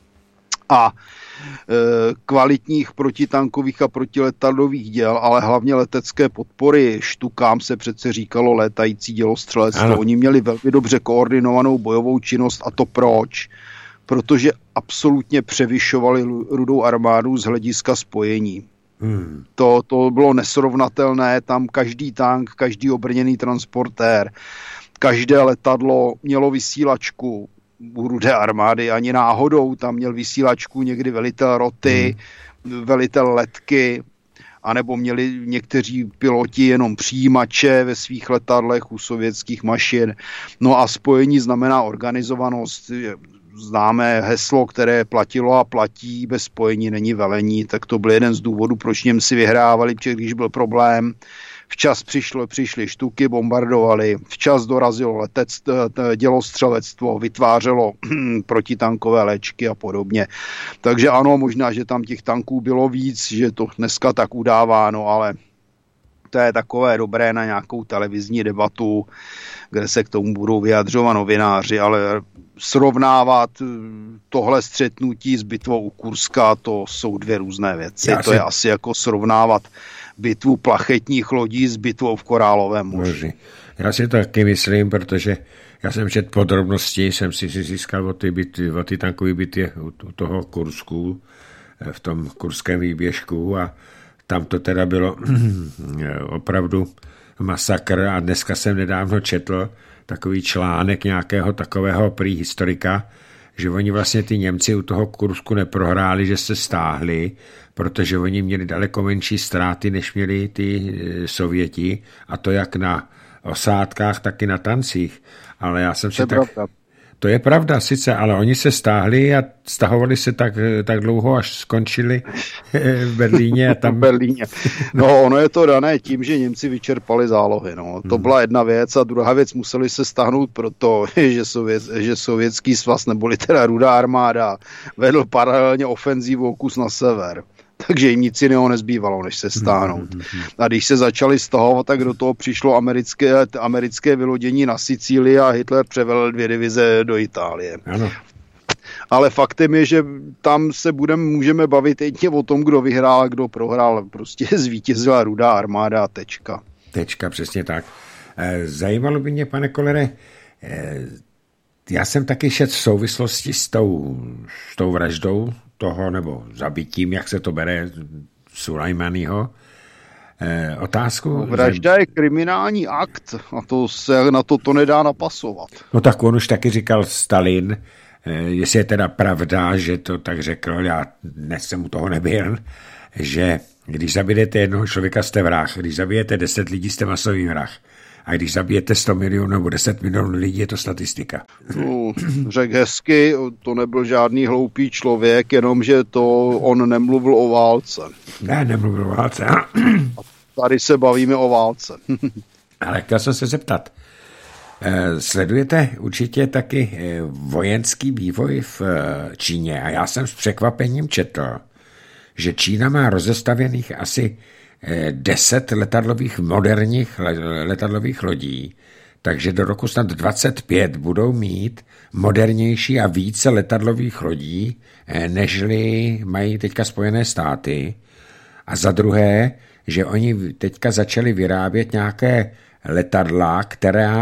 a kvalitních protitankových a protiletadlových děl, ale hlavně letecké podpory. Štukám se přece říkalo létající dělostřelectvo. Ano. Oni měli velmi dobře koordinovanou bojovou činnost a to proč? Protože absolutně převyšovali Rudou armádu z hlediska spojení. Hmm. To, to bylo nesrovnatelné, tam každý tank, každý obrněný transportér, každé letadlo mělo vysílačku. U Rudé armády ani náhodou, tam měl vysílačku někdy velitel roty, hmm. velitel letky, anebo měli někteří piloti jenom přijímače ve svých letadlech u sovětských mašin. No a spojení znamená organizovanost. Známé heslo, které platilo a platí, bez spojení není velení, tak to byl jeden z důvodů, proč Němci vyhrávali, protože když byl problém, včas přišlo, přišly štuky, bombardovali, včas dorazilo letec, dělostřelectvo, vytvářelo protitankové léčky a podobně. Takže ano, možná, že tam těch tanků bylo víc, že to dneska tak udáváno, ale to je takové dobré na nějakou televizní debatu, kde se k tomu budou vyjadřovat novináři, ale srovnávat tohle střetnutí s bitvou u Kurska, to jsou dvě různé věci. Já to si... je asi jako srovnávat bitvu plachetních lodí s bitvou v Korálovém moři. Já si to taky myslím, protože já jsem četl podrobnosti, jsem si získal o ty, bitvy, o ty tankové bitvy u toho Kursku, v tom kurském výběžku a tam to teda bylo opravdu masakr a dneska jsem nedávno četl takový článek nějakého takového prý historika, že oni vlastně ty Němci u toho Kursku neprohráli, že se stáhli, protože oni měli daleko menší ztráty, než měli ty Sověti, a to jak na osádkách, tak i na tancích. Ale já jsem si tak... To je pravda sice, ale oni se stáhli a stahovali se tak, tak dlouho, až skončili v Berlíně. A tam... v Berlíně. No, ono je to dané tím, že Němci vyčerpali zálohy. No. To byla jedna věc a druhá věc, museli se stáhnout proto, že, sovět, že sovětský svaz, neboli teda Rudá armáda, vedl paralelně ofenzívu kus na sever. Takže jim nic jiného nezbývalo, než se stáhnout. A když se začali stahovat, tak do toho přišlo americké, americké vylodění na Sicílii a Hitler převelil dvě divize do Itálie. Ano. Ale faktem je, že tam se budeme, můžeme bavit jedině o tom, kdo vyhrál a kdo prohrál. Prostě zvítězila Rudá armáda a tečka. Tečka, přesně tak. Zajímalo by mě, pane Kollere, já jsem taky šet v souvislosti s tou, s tou vraždou toho, nebo zabitím, jak se to bere, Sulajmányho. E, otázku... No, vražda že... je kriminální akt a to se na to to nedá napasovat. No tak on už taky říkal Stalin, e, jestli je teda pravda, že to tak řekl, já dnes jsem u toho nebyl, že když zabijete jednoho člověka, jste vrah, když zabijete deset lidí, jste masový vrah. A když zabijete sto milionů nebo deset milionů lidí, je to statistika. No, řekl hezky, to nebyl žádný hloupý člověk, jenomže to on nemluvil o válce. Ne, nemluvil o válce. A tady se bavíme o válce. Ale chtěl jsem se zeptat. Sledujete určitě taky vojenský vývoj v Číně a já jsem s překvapením četl, že Čína má rozestavěných asi deset letadlových, moderních letadlových lodí, takže do roku snad dvacet pět budou mít modernější a více letadlových lodí, nežli mají teďka Spojené státy. A za druhé, že oni teďka začali vyrábět nějaké letadla, která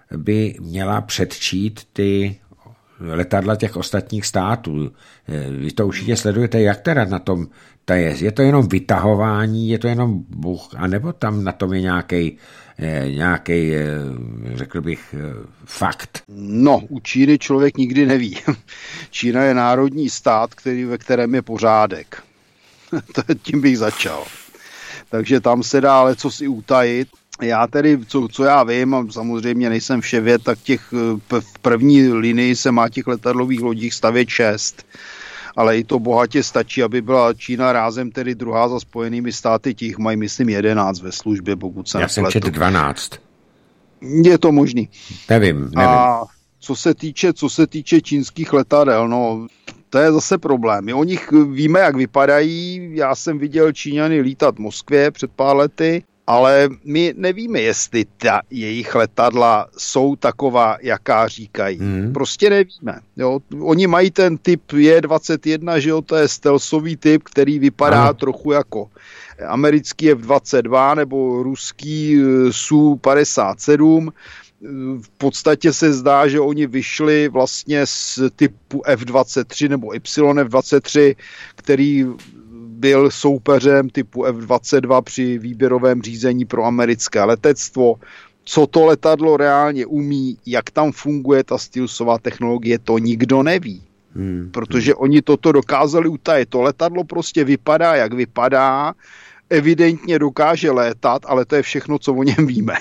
by měla předčít ty letadla těch ostatních států. Vy to určitě sledujete, jak teda na tom ta je. Je to jenom vytahování, je to jenom buch, anebo tam na tom je nějaký, nějaký, řekl bych, fakt? No, u Číny člověk nikdy neví. Čína je národní stát, který, ve kterém je pořádek. Tím bych začal. Takže tam se dá ale co si utajit. Já tedy, co, co já vím, a samozřejmě nejsem vševěd, tak těch v první linii se má těch letadlových lodích stavět šest. Ale i to bohatě stačí, aby byla Čína rázem tedy druhá za Spojenými státy, těch mají myslím jedenáct ve službě, pokud se Já jsem četl dvanáct. Je to možný. Nevím, nevím. A co se týče, co se týče čínských letadel, no to je zase problém. My o nich víme, jak vypadají. Já jsem viděl Číňany lítat v Moskvě před pár lety, ale my nevíme, jestli ta jejich letadla jsou taková, jaká říkají. Hmm. Prostě nevíme. Jo. Oni mají ten typ J dvacet jedna, že jo, to je stealthový typ, který vypadá hmm. trochu jako americký F dvacet dva nebo ruský S U padesát sedm. V podstatě se zdá, že oni vyšli vlastně z typu F dvacet tři nebo Y F dvacet tři, který byl soupeřem typu F dvacet dva při výběrovém řízení pro americké letectvo. Co to letadlo reálně umí, jak tam funguje ta stealthová technologie, to nikdo neví. Hmm. Protože oni toto dokázali utajit. To letadlo prostě vypadá, jak vypadá, evidentně dokáže létat, ale to je všechno, co o něm víme.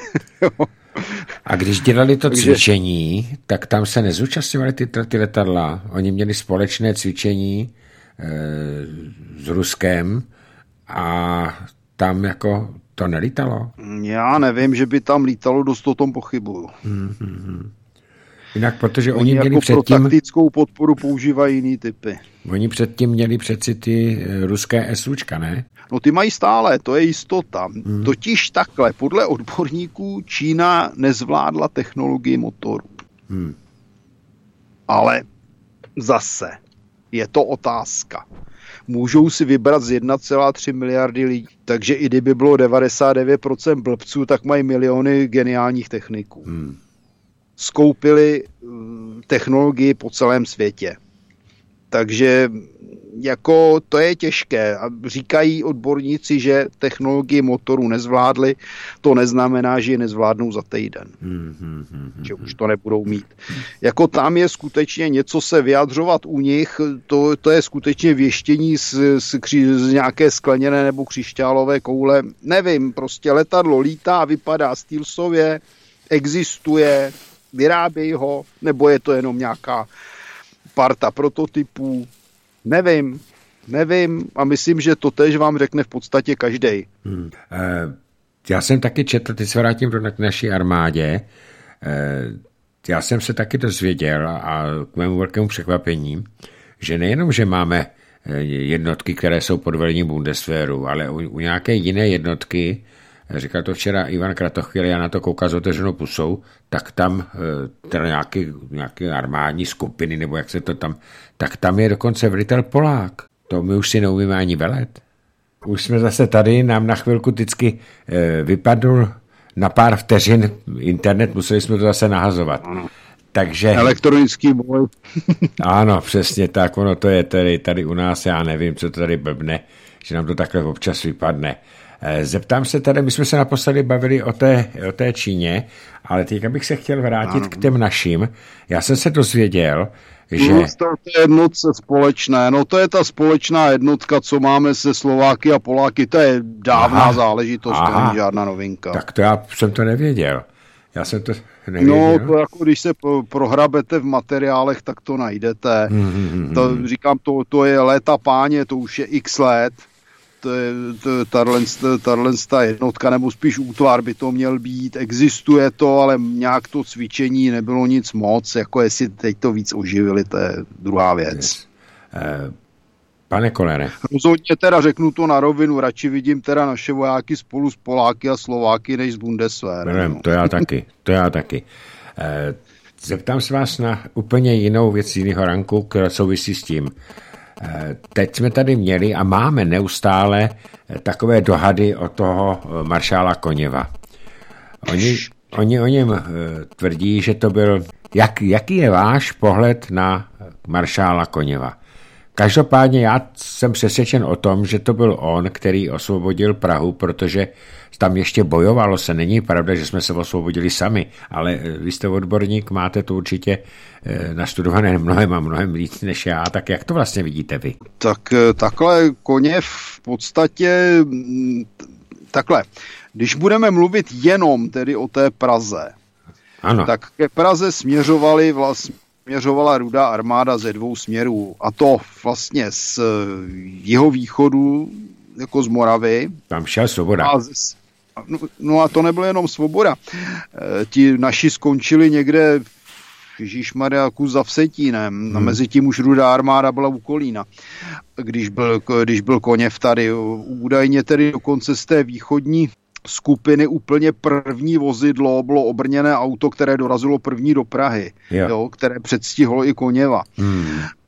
A když dělali to Takže... cvičení, tak tam se nezúčastňovali ty, ty letadla. Oni měli společné cvičení e, s Ruskem a tam jako to nelítalo. Já nevím, že by tam lítalo, dost o tom pochybuju. Hmm, hmm, hmm. Jinak, protože oni, oni měli jako předtím... pro taktickou podporu používají jiný typy. Oni předtím měli přeci ty ruské SUčka, ne? No ty mají stále, to je jistota. Hmm. Totiž takhle, podle odborníků Čína nezvládla technologii motoru. Hmm. Ale zase je to otázka. Můžou si vybrat z jedna celá tři miliardy lidí. Takže i kdyby bylo devadesát devět procent blbců, tak mají miliony geniálních techniků. Hmm. Skoupili technologii po celém světě. Takže jako to je těžké. A říkají odborníci, že technologii motoru nezvládli, to neznamená, že ji nezvládnou za týden. Hmm, hmm, hmm, že už to nebudou mít. Jako tam je skutečně něco se vyjadřovat u nich, to, to je skutečně věštění z, z, z nějaké skleněné nebo křišťálové koule. Nevím, prostě letadlo lítá, vypadá stealthově, existuje, vyrábějí ho, nebo je to jenom nějaká parta prototypů. Nevím, nevím a myslím, že to též vám řekne v podstatě každej. Hmm. E, já jsem taky četl, teď se vrátím k naší armádě, e, já jsem se taky dozvěděl a k mému velkému překvapení, že nejenom, že máme jednotky, které jsou pod velením Bundeswehru, ale u, u nějaké jiné jednotky, říkal to včera Ivan Kratochvíl, já na to koukal s otevřenou pusou, tak tam teda nějaké, nějaké armádní skupiny, nebo jak se to tam, tak tam je dokonce velitel Polák. To my už si neumíme ani velet. Už jsme zase tady, nám na chvilku vždycky vypadl na pár vteřin internet, museli jsme to zase nahazovat. Ano. Takže... Elektronický boj. Ano, přesně tak, ono to je tady, tady u nás, já nevím, co to tady blbne, že nám to takhle občas vypadne. Zeptám se tady, my jsme se naposledy bavili o té, o té Číně, ale teď bych se chtěl vrátit ano. k těm našim. Já jsem se dozvěděl, že... No, to je jednotce společné, no to je ta společná jednotka, co máme se Slováky a Poláky, to je dávná aha, záležitost, aha. to není žádná novinka. Tak to já jsem to nevěděl. Já jsem to nevěděl. No, to jako když se prohrabete v materiálech, tak to najdete. Hmm, hmm, to, hmm. Říkám, to, to je léta páně, to už je x let. To je tahle ta jednotka, nebo spíš útvar by to měl být. Existuje to, ale nějak to cvičení nebylo nic moc, jako jestli teď to víc oživili, to je druhá věc. Yes. Uh, pane Kollere. Rozhodně teda řeknu to na rovinu, radši vidím teda naše vojáky spolu s Poláky a Slováky, než s Bundeswehrem. No. To já taky, to já taky. Uh, zeptám se vás na úplně jinou věc jiného ranku, která souvisí s tím. Teď jsme tady měli a máme neustále takové dohady od toho maršála Koněva. Oni Oni o něm uh, tvrdí, že to byl... Jak, jaký je váš pohled na maršála Koněva? Každopádně já jsem přesvědčen o tom, že to byl on, který osvobodil Prahu, protože tam ještě bojovalo se. Není pravda, že jsme se osvobodili sami, ale vy jste odborník, máte to určitě nastudované mnohem a mnohem víc než já, tak jak to vlastně vidíte vy? Tak takhle Koněv v podstatě takhle. Když budeme mluvit jenom tedy o té Praze, ano. tak ke Praze směřovali vlastně směřovala Rudá armáda ze dvou směrů. A to vlastně z jihovýchodu, jako z Moravy. Tam šel Svoboda. A z, no, no a to nebylo jenom Svoboda. E, ti naši skončili někde ježišmarja kus za Vsetínem. Hmm. A mezi tím už Rudá armáda byla u Kolína. Když byl, když byl Koněv tady. Údajně tedy dokonce z té východní skupiny úplně první vozidlo bylo obrněné auto, které dorazilo první do Prahy, jo. Jo, které předstihlo i Koněva. Hmm.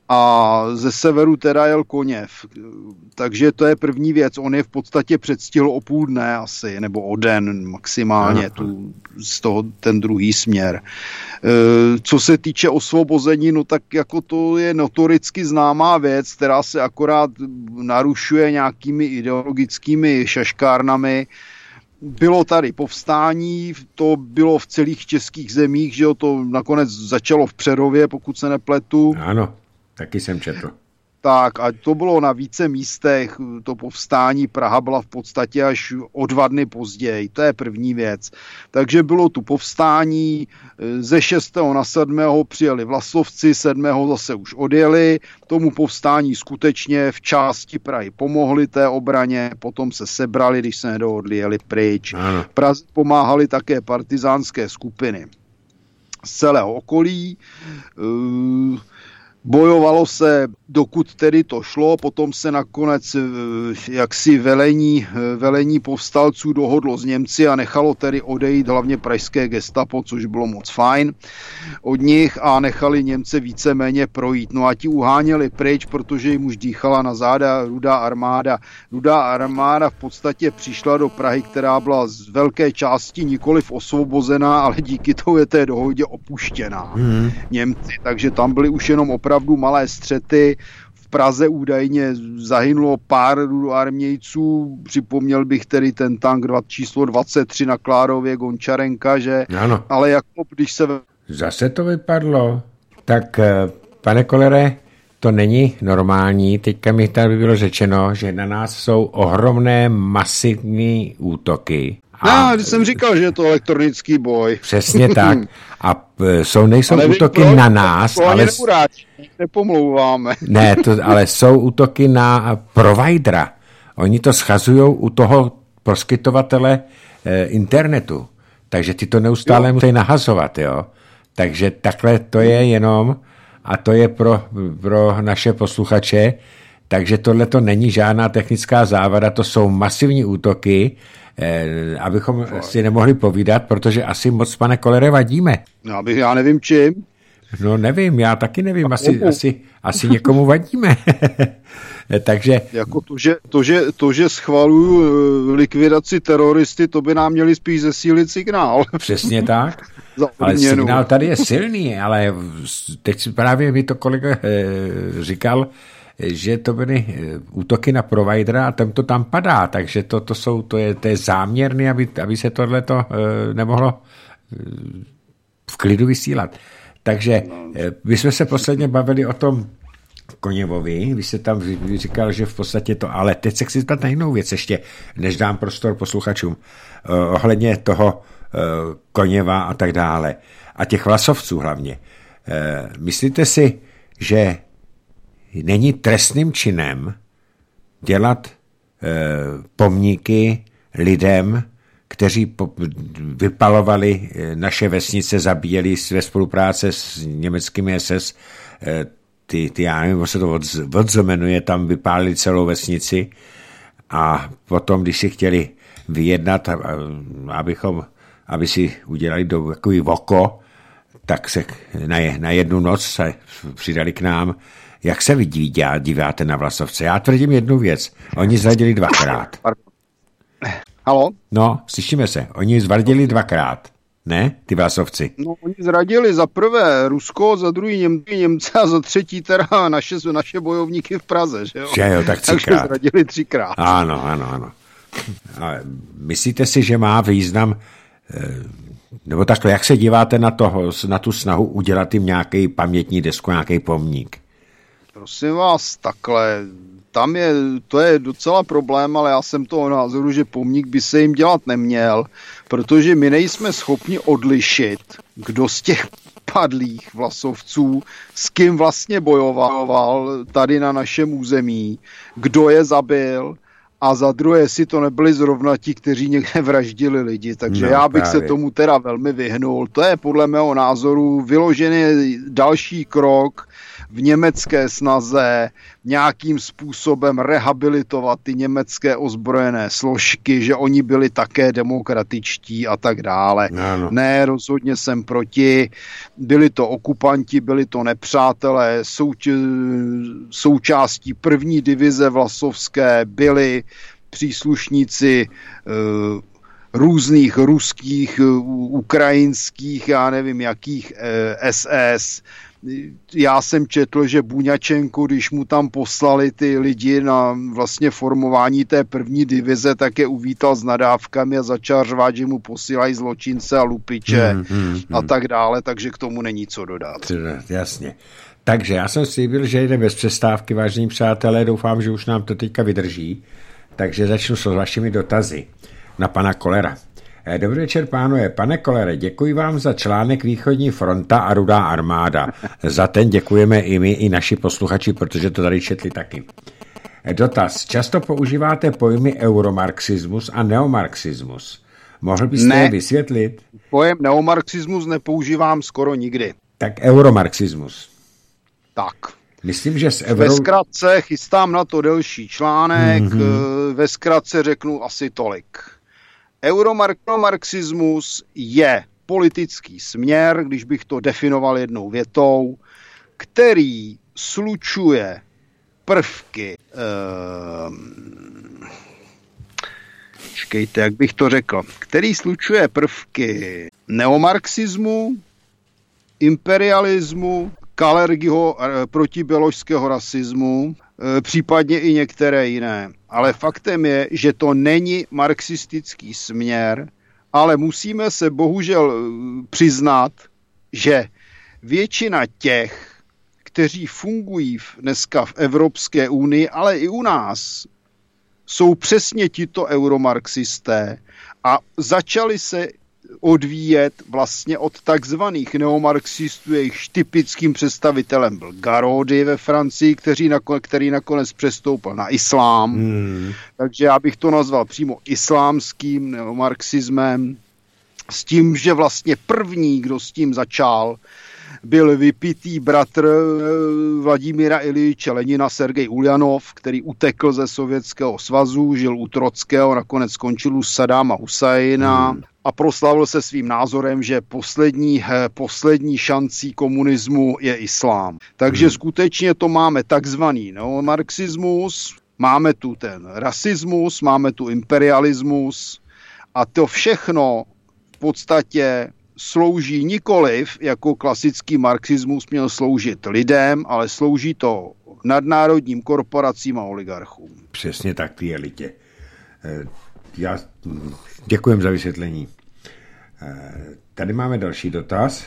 A ze severu teda jel Koněv. Takže to je první věc. On je v podstatě předstihl o půl dne asi, nebo o den maximálně, tu, z toho ten druhý směr. E, co se týče osvobození, no tak jako to je notoricky známá věc, která se akorát narušuje nějakými ideologickými šaškárnami. Bylo tady povstání, to bylo v celých českých zemích, že jo, to nakonec začalo v Přerově, pokud se nepletu. Ano, taky jsem četl. Tak a to bylo na více místech, to povstání, Praha byla v podstatě až o dva dny později, to je první věc. Takže bylo tu povstání, ze šestého na sedmého přijeli Vlasovci, sedmého zase už odjeli, tomu povstání skutečně v části Prahy pomohli té obraně, potom se sebrali, když se nedohodli, jeli pryč. Ano. Praze pomáhali také partizánské skupiny z celého okolí, uh, bojovalo se, dokud tedy to šlo, potom se nakonec jaksi velení, velení povstalců dohodlo s Němci a nechalo tedy odejít hlavně pražské gestapo, což bylo moc fajn od nich a nechali Němce víceméně projít. No a ti uháněli pryč, protože jim už dýchala na záda Rudá armáda. Rudá armáda v podstatě přišla do Prahy, která byla z velké části nikoliv osvobozená, ale díky tomu té dohodě opuštěná. Hmm. Němci, takže tam byly už jenom opravdu malé střety. V Praze údajně zahynulo pár armějců, připomněl bych tedy ten tank číslo dvacet tři na Klárově Gončarenka, že? Ano. Ale jako když se... Zase to vypadlo. Tak, pane Kollere, to není normální. Teďka mi tady bylo řečeno, že na nás jsou ohromné masivní útoky. A no, jsem říkal, že je to elektronický boj. Přesně tak. A jsou, nejsou nevím, útoky proč, na nás, to ale... Neuráč, nepomlouváme. Ne, to, ale jsou útoky na providera. Oni to schazují u toho poskytovatele eh, internetu. Takže ty to neustále jo. musí nahazovat, jo. Takže takhle to je jenom, a to je pro, pro naše posluchače, takže tohle to není žádná technická závada, to jsou masivní útoky, eh, abychom si nemohli povídat, protože asi moc, pane Kollere, vadíme. No, abych, já nevím čím. No nevím, já taky nevím, asi, asi, asi někomu vadíme. Takže... Jako to, že, to, že, to, že schvaluju likvidaci teroristy, to by nám měli spíš zesílit signál. Přesně tak. Ale signál tady je silný, ale teď právě mi to kolega eh, říkal, že to byly útoky na providera a tam to tam padá, takže to, to, jsou, to, je, to je záměrný, aby, aby se tohleto eh, nemohlo eh, v klidu vysílat. Takže eh, my jsme se posledně bavili o tom Koněvovi, vy jste tam říkal, že v podstatě to, ale teď se chci zeptat na jinou věc ještě, než dám prostor posluchačům, eh, ohledně toho eh, Koněva a tak dále. A těch Vlasovců hlavně. Eh, myslíte si, že není trestným činem dělat eh, pomníky lidem, kteří po, vypalovali naše vesnice, zabíjeli ve spolupráce s německými S S, eh, ty, ty, já nevím, se to od, odzomenuje, tam vypálili celou vesnici a potom, když si chtěli vyjednat, abychom, aby si udělali do takový voko, tak se na, na jednu noc se přidali k nám. Jak se vy díváte na Vlasovce? Já tvrdím jednu věc. Oni zvadili dvakrát. Halo? No, slyšíme se. Oni zvadili dvakrát. ne? Ty Vlasovci. No, oni zradili za prvé Rusko, za druhý Něm, Němce a za třetí teda naše, naše bojovníky v Praze, že jo? Že jo, tak třikrát. Takže zradili třikrát. Ano, ano, ano. Ale myslíte si, že má význam, nebo takhle, jak se díváte na, toho, na tu snahu udělat jim nějaký pamětní desku, nějaký pomník? Prosím vás, takhle, tam je, to je docela problém, ale já jsem toho názoru, že pomník by se jim dělat neměl, protože my nejsme schopni odlišit, kdo z těch padlých Vlasovců s kým vlastně bojoval tady na našem území, kdo je zabil, a za druhé, jestli to nebyli zrovna ti, kteří někde vraždili lidi. Takže no, já bych právě se tomu teda velmi vyhnul. To je podle mého názoru vyložený další krok v německé snaze nějakým způsobem rehabilitovat ty německé ozbrojené složky, že oni byli také demokratičtí a tak dále. No, no. Ne, rozhodně jsem proti. Byli to okupanti, byli to nepřátelé, souč- součástí první divize Vlasovské byli příslušníci uh, různých ruských, uh, ukrajinských, já nevím jakých uh, S S. Já jsem četl, že Buňačenko, když mu tam poslali ty lidi na vlastně formování té první divize, tak je uvítal s nadávkami a začal řvát, že mu posílají zločince a lupiče hmm, hmm, hmm. a tak dále, takže k tomu není co dodat. Jasně. Takže já jsem slíbil, že jde bez přestávky, vážení přátelé, doufám, že už nám to teďka vydrží, takže začnu s vašimi dotazy na pana Kollera. Dobrý večer, pánové. Pane Kollere, děkuji vám za článek Východní fronta a Rudá armáda. Za ten děkujeme i my, i naši posluchači, protože to tady četli taky. Dotaz. Často používáte pojmy euromarxismus a neomarxismus. Mohl byste ne, je vysvětlit? Pojem neomarxismus nepoužívám skoro nikdy. Tak euromarxismus. Tak. Myslím, že s Euro... Ve zkratce chystám na to delší článek, mm-hmm. Ve zkratce řeknu asi tolik. Euromarxismus je politický směr, když bych to definoval jednou větou, který slučuje prvky, uh, čekejte, jak bych to řekl, který slučuje prvky neomarxismu, imperialismu, Kalergiho protiběložského rasismu, případně i některé jiné. Ale faktem je, že to není marxistický směr, ale musíme se bohužel přiznat, že většina těch, kteří fungují dneska v Evropské unii, ale i u nás, jsou přesně tito euromarxisté a začali se odvíjet vlastně od takzvaných neomarxistů, jejichž typickým představitelem byl Garody ve Francii, který nakonec, který nakonec přestoupil na islám. Hmm. Takže já bych to nazval přímo islámským neomarxismem. S tím, že vlastně první, kdo s tím začal, byl vypitý bratr Vladimíra Iljiče Lenina Sergej Uljanov, který utekl ze Sovětského svazu, žil u Trockého, nakonec skončil u Sadáma Husajna hmm. a proslavil se svým názorem, že poslední, poslední šancí komunismu je islám. Takže hmm. skutečně to máme takzvaný neomarxismus, máme tu ten rasismus, máme tu imperialismus a to všechno v podstatě slouží nikoliv, jako klasický marxismus měl sloužit lidem, ale slouží to nadnárodním korporacím a oligarchům. Přesně tak, ty elitě. Já děkujem za vysvětlení. Tady máme další dotaz.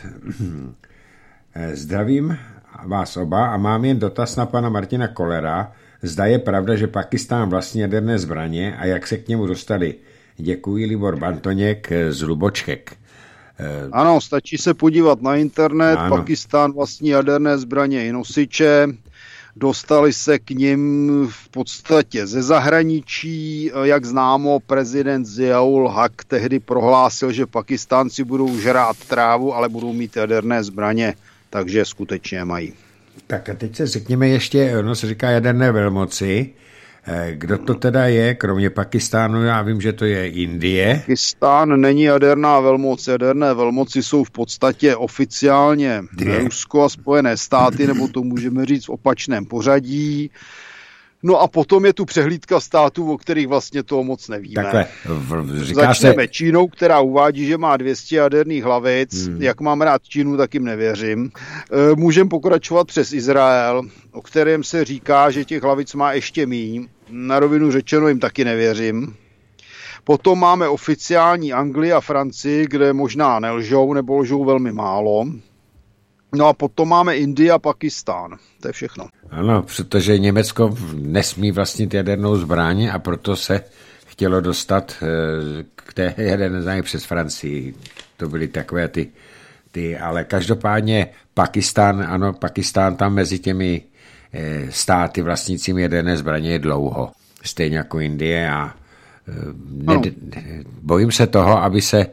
Zdravím vás oba a mám jen dotaz na pana Martina Kollera. Zda je pravda, že Pakistán vlastní jaderné zbraně a jak se k němu dostali. Děkuji, Libor Bantoněk z Luboček. Ano, stačí se podívat na internet, ano. Pakistán vlastní jaderné zbraně i nosiče, dostali se k nim v podstatě ze zahraničí, jak známo, prezident Ziaul Haq tehdy prohlásil, že Pakistánci budou žrát trávu, ale budou mít jaderné zbraně, takže skutečně mají. Tak a teď se řekněme ještě, ono se říká jaderné velmoci. Kdo to teda je, kromě Pakistánu, já vím, že to je Indie. Pakistán není jaderná velmoc, jaderné velmoci jsou v podstatě oficiálně Dvě. Rusko a Spojené státy, nebo to můžeme říct v opačném pořadí. No a potom je tu přehlídka států, o kterých vlastně toho moc nevíme. Takhle, v, říká Začneme se... Čínou, která uvádí, že má dvě stě jaderných hlavic. Hmm. Jak mám rád Čínu, tak jim nevěřím. E, můžeme pokračovat přes Izrael, o kterém se říká, že těch hlavic má ještě míň. Na rovinu řečeno jim taky nevěřím. Potom máme oficiální Anglii a Francii, kde možná nelžou, nebo lžou velmi málo. No a potom máme Indii a Pakistán. To je všechno. Ano, protože Německo nesmí vlastnit jadernou zbraň a proto se chtělo dostat k té jaderné zbrani přes Francii. To byly takové ty, ty, ale každopádně Pakistán, ano, Pakistán tam mezi těmi státy vlastnícími jaderné zbraně je dlouho. Stejně jako Indie a ne, bojím se toho, aby se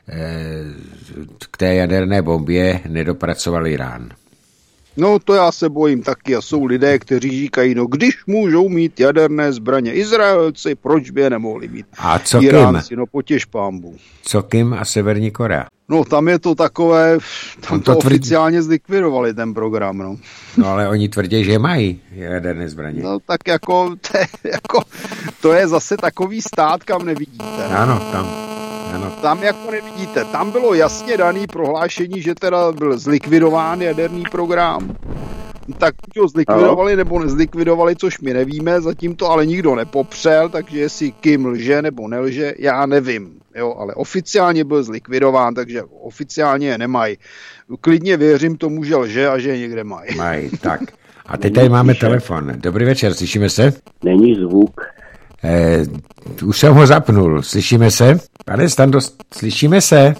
k té jaderné bombě nedopracoval Irán. No to já se bojím taky a jsou lidé, kteří říkají, no když můžou mít jaderné zbraně Izraelci, proč by je nemohli mít a co Iránci, Kim? No potěš pánbu. Co Kim a Severní Korea? No tam je to takové, tam to, to tvrdí... oficiálně zlikvidovali ten program, no. No ale oni tvrdí, že mají jaderné zbraně. No tak jako to, je, jako, to je zase takový stát, kam nevidíte. Ano, tam. Ano. Tam jako nevidíte, tam bylo jasně daný prohlášení, že teda byl zlikvidován jaderný program. Tak ho zlikvidovali nebo nezlikvidovali, což my nevíme, zatím to ale nikdo nepopřel, takže jestli Kim lže nebo nelže, já nevím. Jo, ale oficiálně byl zlikvidován, takže oficiálně je nemají. Klidně věřím tomu, že lže a že je někde mají. Mají, tak. A teď tady máme telefon. Dobrý večer, slyšíme se? Není zvuk. Eh, už jsem ho zapnul, slyšíme se? Pane Stando, slyšíme se?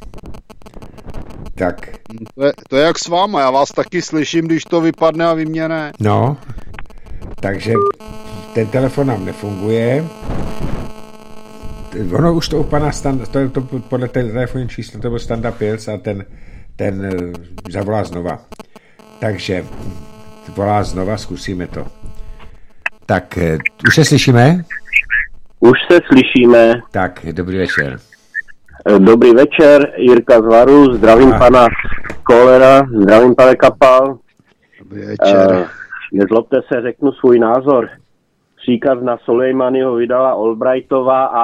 Tak. To je, to je jak s váma, já vás taky slyším, když to vypadne a vy mě ne. No, takže ten telefon nám nefunguje. Ono už to u pana Standa, to, to podle telefonní čísla, to byl Standa Pils a ten, ten zavolá znova. Takže volá znova, zkusíme to. Tak, už se slyšíme? Už se slyšíme. Tak, dobrý večer. Dobrý večer, Jirka z Varu, zdravím a. pana Kolera, zdravím pane Kapal. Dobrý večer. Uh, nezlobte se, řeknu svůj názor. Příkaz na Sulejmányho vydala Albrightová a,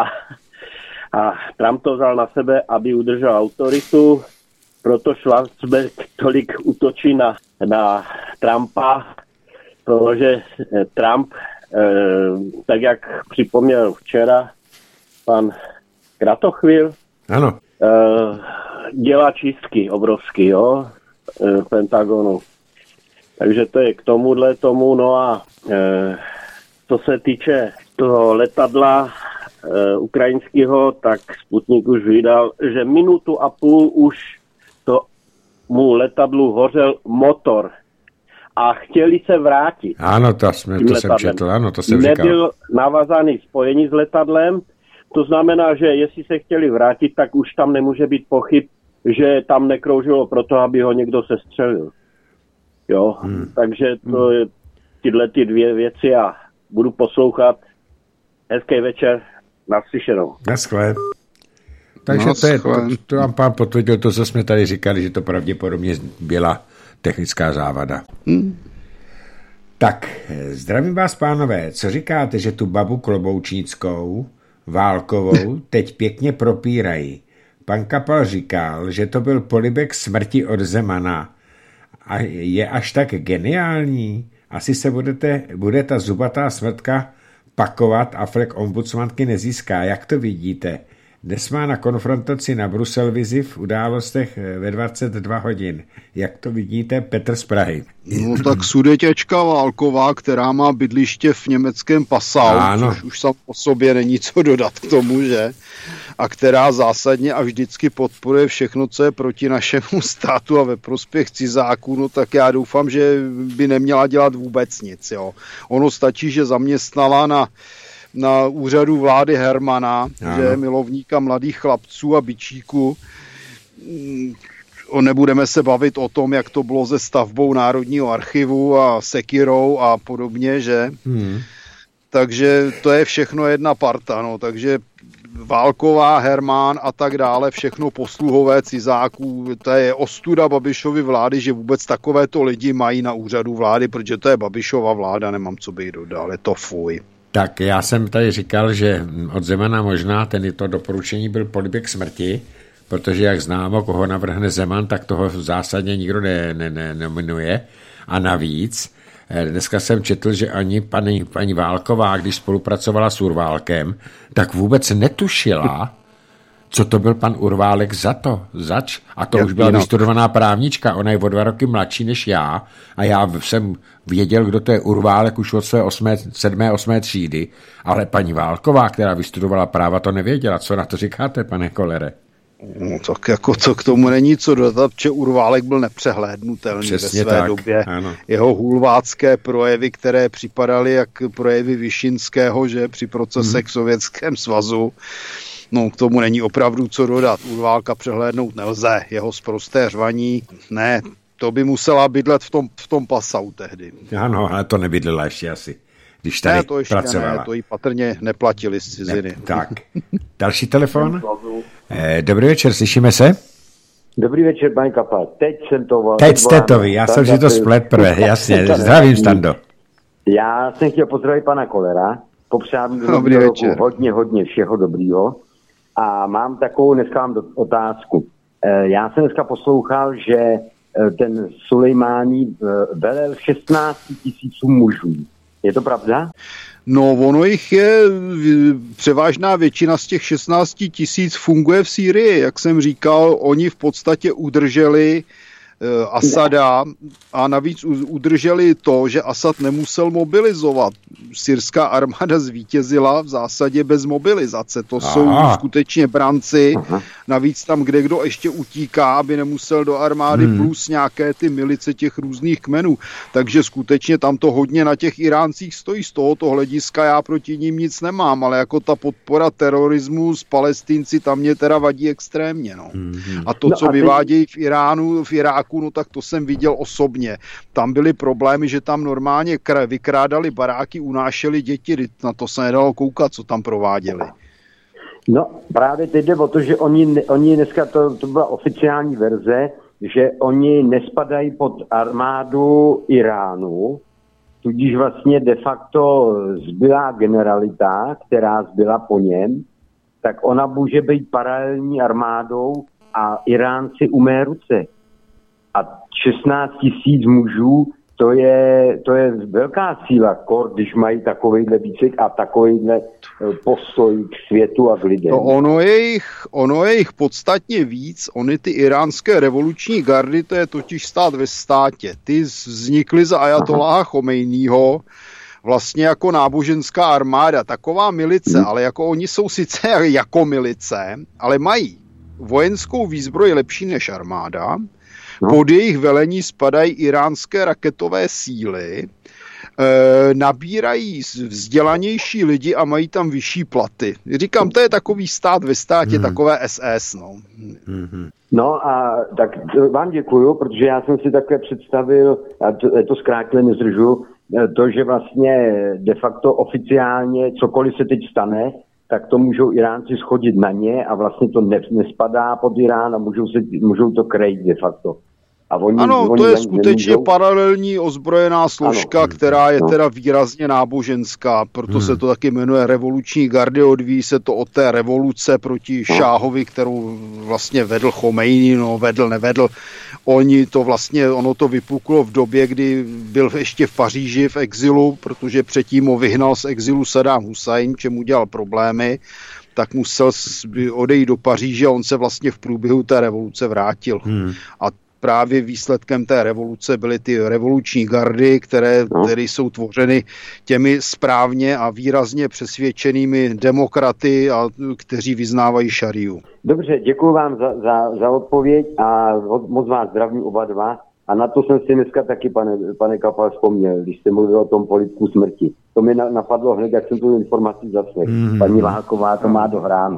a Trump to vzal na sebe, aby udržel autoritu. Proto Schwarzenberg tolik útočí na, na Trumpa, protože Trump, eh, tak jak připomněl včera pan Kratochvil, ano. Eh, dělá čistky obrovský, jo, eh, Pentagonu. Takže to je k tomuhle tomu, no a eh, co se týče toho letadla eh, ukrajinského, tak Sputnik už vydal, že minutu a půl už to mu letadlu hořel motor a chtěli se vrátit. Ano, to, jsme, to jsem četl, ano, to jsem říkal. Nebyl navazaný spojení s letadlem, to znamená, že jestli se chtěli vrátit, tak už tam nemůže být pochyb, že tam nekroužilo proto, aby ho někdo sestřelil. Jo, hmm. takže to je tyhle ty dvě věci a budu poslouchat. Hezký večer, naslyšenou. Naschle. Takže to, je, to, to vám pán potvrdil to, co jsme tady říkali, že to pravděpodobně byla technická závada. Hmm. Tak, zdravím vás, pánové. Co říkáte, že tu babu Kloboučnickou, Válkovou, teď pěkně propírají? Pan Kapal říkal, že to byl polibek smrti od Zemana. A je až tak geniální? Asi se budete, bude ta zubatá smrtka pakovat a flek ombudsmanky nezíská. Jak to vidíte? Dnes má na konfrontaci na Brusel vizi v událostech ve dvacet dva hodin. Jak to vidíte, Petr z Prahy? No tak sudetěčka Válková, která má bydliště v německém Passau, což už sam o sobě není co dodat k tomu, že? A která zásadně a vždycky podporuje všechno, co je proti našemu státu a ve prospěch cizáků, no tak já doufám, že by neměla dělat vůbec nic, jo. Ono stačí, že zaměstnala na na úřadu vlády Hermana, ano. Že je milovníka mladých chlapců a bičíků. Nebudeme se bavit o tom, jak to bylo se stavbou Národního archivu a Sekirou a podobně, že? Hmm. takže to je všechno jedna parta, no, takže Válková, Herman a tak dále, všechno posluhové cizáků, to je ostuda Babišovy vlády, že vůbec takovéto lidi mají na úřadu vlády, protože to je Babišova vláda, nemám co bych dodal, je to fuj. Tak já jsem tady říkal, že od Zemana možná ten to doporučení byl polibek smrti, protože jak známo, koho navrhne Zeman, tak toho zásadně nikdo ne, ne, ne, nominuje. A navíc, dneska jsem četl, že ani paní, paní Válková, když spolupracovala s Urválkem, tak vůbec netušila, co to byl pan Urválek za to, zač. A to jak už byla jinak vystudovaná právnička, ona je o dva roky mladší než já a já jsem věděl, kdo to je Urválek už od své osmé, sedmé, osmé třídy, ale paní Válková, která vystudovala práva, to nevěděla. Co na to říkáte, pane Kollere? No, tak jako co k tomu není co dodat, že Urválek byl nepřehlédnutelný přesně ve své tak, době. Ano. Jeho hulvácké projevy, které připadaly jak projevy Višinského, že při procesech hmm. v Sovětském svazu, no k tomu není opravdu co dodat. Urválka přehlédnout nelze. Jeho sprosté řvaní, ne, to by musela bydlet v tom, v tom Passau tehdy. Ano, ale to nebydlela ještě asi, když tady ne, to ještě pracovala. Ne, to jí patrně neplatili z ciziny. Ne, tak, další telefon. Eh, dobrý večer, slyšíme se? Dobrý večer, pane Kapal. Teď jsem to... Teď jste to vy, já jsem si to splet prvé, jasně. Zdravím, Stando. Já jsem chtěl pozdravit pana Kollera, popřát mu do roku hodně, hodně všeho dobrýho. A mám takovou, dneska mám otázku. Já jsem dneska poslouchal, že ten Sulejmání velel šestnáct tisíců mužů. Je to pravda? No, ono jich je, převážná většina z těch šestnácti tisíc funguje v Sýrii. Jak jsem říkal, oni v podstatě udrželi Asada a navíc udrželi to, že Asad nemusel mobilizovat. Syrská armáda zvítězila v zásadě bez mobilizace. To Aha. jsou skutečně branci. Aha. Navíc tam kde kdo ještě utíká, aby nemusel do armády, hmm. plus nějaké ty milice těch různých kmenů. Takže skutečně tam to hodně na těch Iráncích stojí. Z tohoto hlediska já proti ním nic nemám, ale jako ta podpora terorismu s Palestinci tam mě teda vadí extrémně. No. Hmm. A to, co no a ty... vyvádějí v Iránu, v Iráku, no tak to jsem viděl osobně. Tam byly problémy, že tam normálně vykrádali baráky, unášeli děti, na to se nedalo koukat, co tam prováděli. No právě teď jde o to, že oni, oni dneska, to, to byla oficiální verze, že oni nespadají pod armádu Iránu, tudíž vlastně de facto zbylá generalita, která zbyla po něm, tak ona může být paralelní armádou a Iránci umé ruce. A šestnáct tisíc mužů, to je, to je velká síla, kor, když mají takovejhle výcvik a takovejhle postoj k světu a k lidem. To ono je jich, ono je jich podstatně víc. Ony ty iránské revoluční gardy, to je totiž stát ve státě. Ty vznikly za ajatoláha Chomejního vlastně jako náboženská armáda. Taková milice, hmm. ale jako oni jsou sice jako milice, ale mají vojenskou výzbroj lepší než armáda. Pod jejich velení spadají iránské raketové síly, e, nabírají vzdělanější lidi a mají tam vyšší platy. Říkám, to je takový stát ve státě, hmm. takové S S. No. Hmm. No a tak vám děkuju, protože já jsem si takhle představil, a to, to zkrátle nezdržu, to, že vlastně de facto oficiálně cokoliv se teď stane, tak to můžou Iránci schodit na ně a vlastně to ne, nespadá pod Irán a můžou, se, můžou to krejt de facto. A oni, ano, oni to je skutečně nemůžou... paralelní ozbrojená složka, ano. která je no. teda výrazně náboženská, proto hmm. se to taky jmenuje revoluční gardy, odvíjí se to od té revoluce proti no. Šáhovi, kterou vlastně vedl Chomejní, no vedl, nevedl. Oni to vlastně, ono to vypuklo v době, kdy byl ještě v Paříži v exilu, protože předtím ho vyhnal z exilu Saddam Husajn, čemu dělal problémy, tak musel odejít do Paříže a on se vlastně v průběhu té revoluce vrátil. Hmm. A právě výsledkem té revoluce byly ty revoluční gardy, které, no. které jsou tvořeny těmi správně a výrazně přesvědčenými demokraty, a kteří vyznávají šariu. Dobře, děkuji vám za, za, za odpověď a moc vás zdravím oba dva. A na to jsem si dneska taky, pane, pane Kapal, vzpomněl, když jste mluvil o tom politku smrti. To mi napadlo hned, jak jsem tu informaci zaslechl. Mm-hmm. Paní Válková to má dohráno.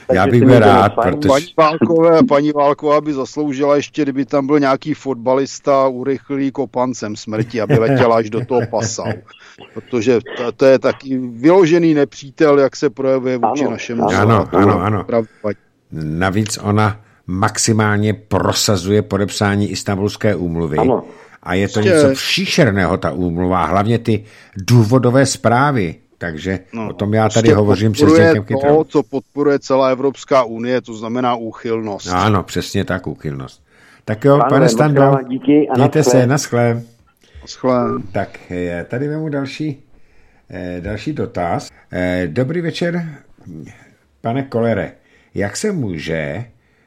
Já bych byl rád, protože... Paní Válkové, paní Válková by zasloužila ještě, kdyby tam byl nějaký fotbalista urychlý kopancem smrti, aby letěla až do toho Passau. Protože to, to je taky vyložený nepřítel, jak se projevuje vůči ano, našemu ano, ano, ano. Navíc ona maximálně prosazuje podepsání Istanbulské úmluvy. Ano. A je to něco příšerného, ta úmluva, hlavně ty důvodové zprávy. Takže no, o tom já tady hovořím se Zdeňkem Kytrou. To, co podporuje celá Evropská unie, to znamená úchylnost. Ano, přesně tak, úchylnost. Tak jo, pane, pane Stando, mějte se, naschle. Naschle. Tak tady vemu další, další dotaz. Dobrý večer, pane Kollere. Jak se může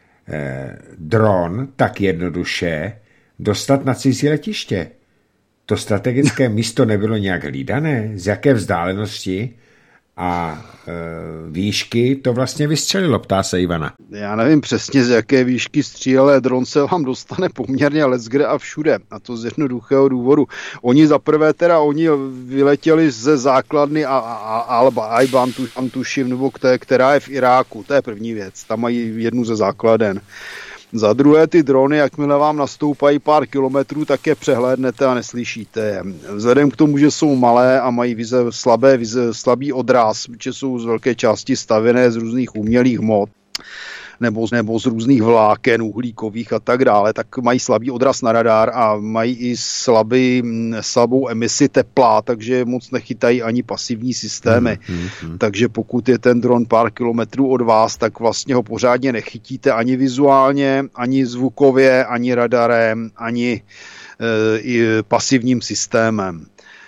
dron tak jednoduše dostat na cizí letiště? To strategické místo nebylo nějak hlídané? Z jaké vzdálenosti a e, výšky to vlastně vystřelilo, ptá se Ivana. Já nevím přesně, z jaké výšky střílel, ale dron se vám dostane poměrně leckde a všude. A to z jednoduchého důvodu. Oni zaprvé teda, oni vyletěli ze základny a, a, Alba, Aiban, tuším, nebo která je v Iráku. To je první věc. Tam mají jednu ze základen. Za druhé, ty drony, jakmile vám nastoupají pár kilometrů, tak je přehlédnete a neslyšíte je. Vzhledem k tomu, že jsou malé a mají vize, slabé, vize, slabý odraz, protože jsou z velké části stavěné z různých umělých hmot, nebo, nebo z různých vláken uhlíkových a tak dále, tak mají slabý odraz na radar a mají i slabý, slabou emisi tepla, takže moc nechytají ani pasivní systémy. Hmm, hmm, hmm. Takže pokud je ten dron pár kilometrů od vás, tak vlastně ho pořádně nechytíte ani vizuálně, ani zvukově, ani radarem, ani e, i pasivním systémem.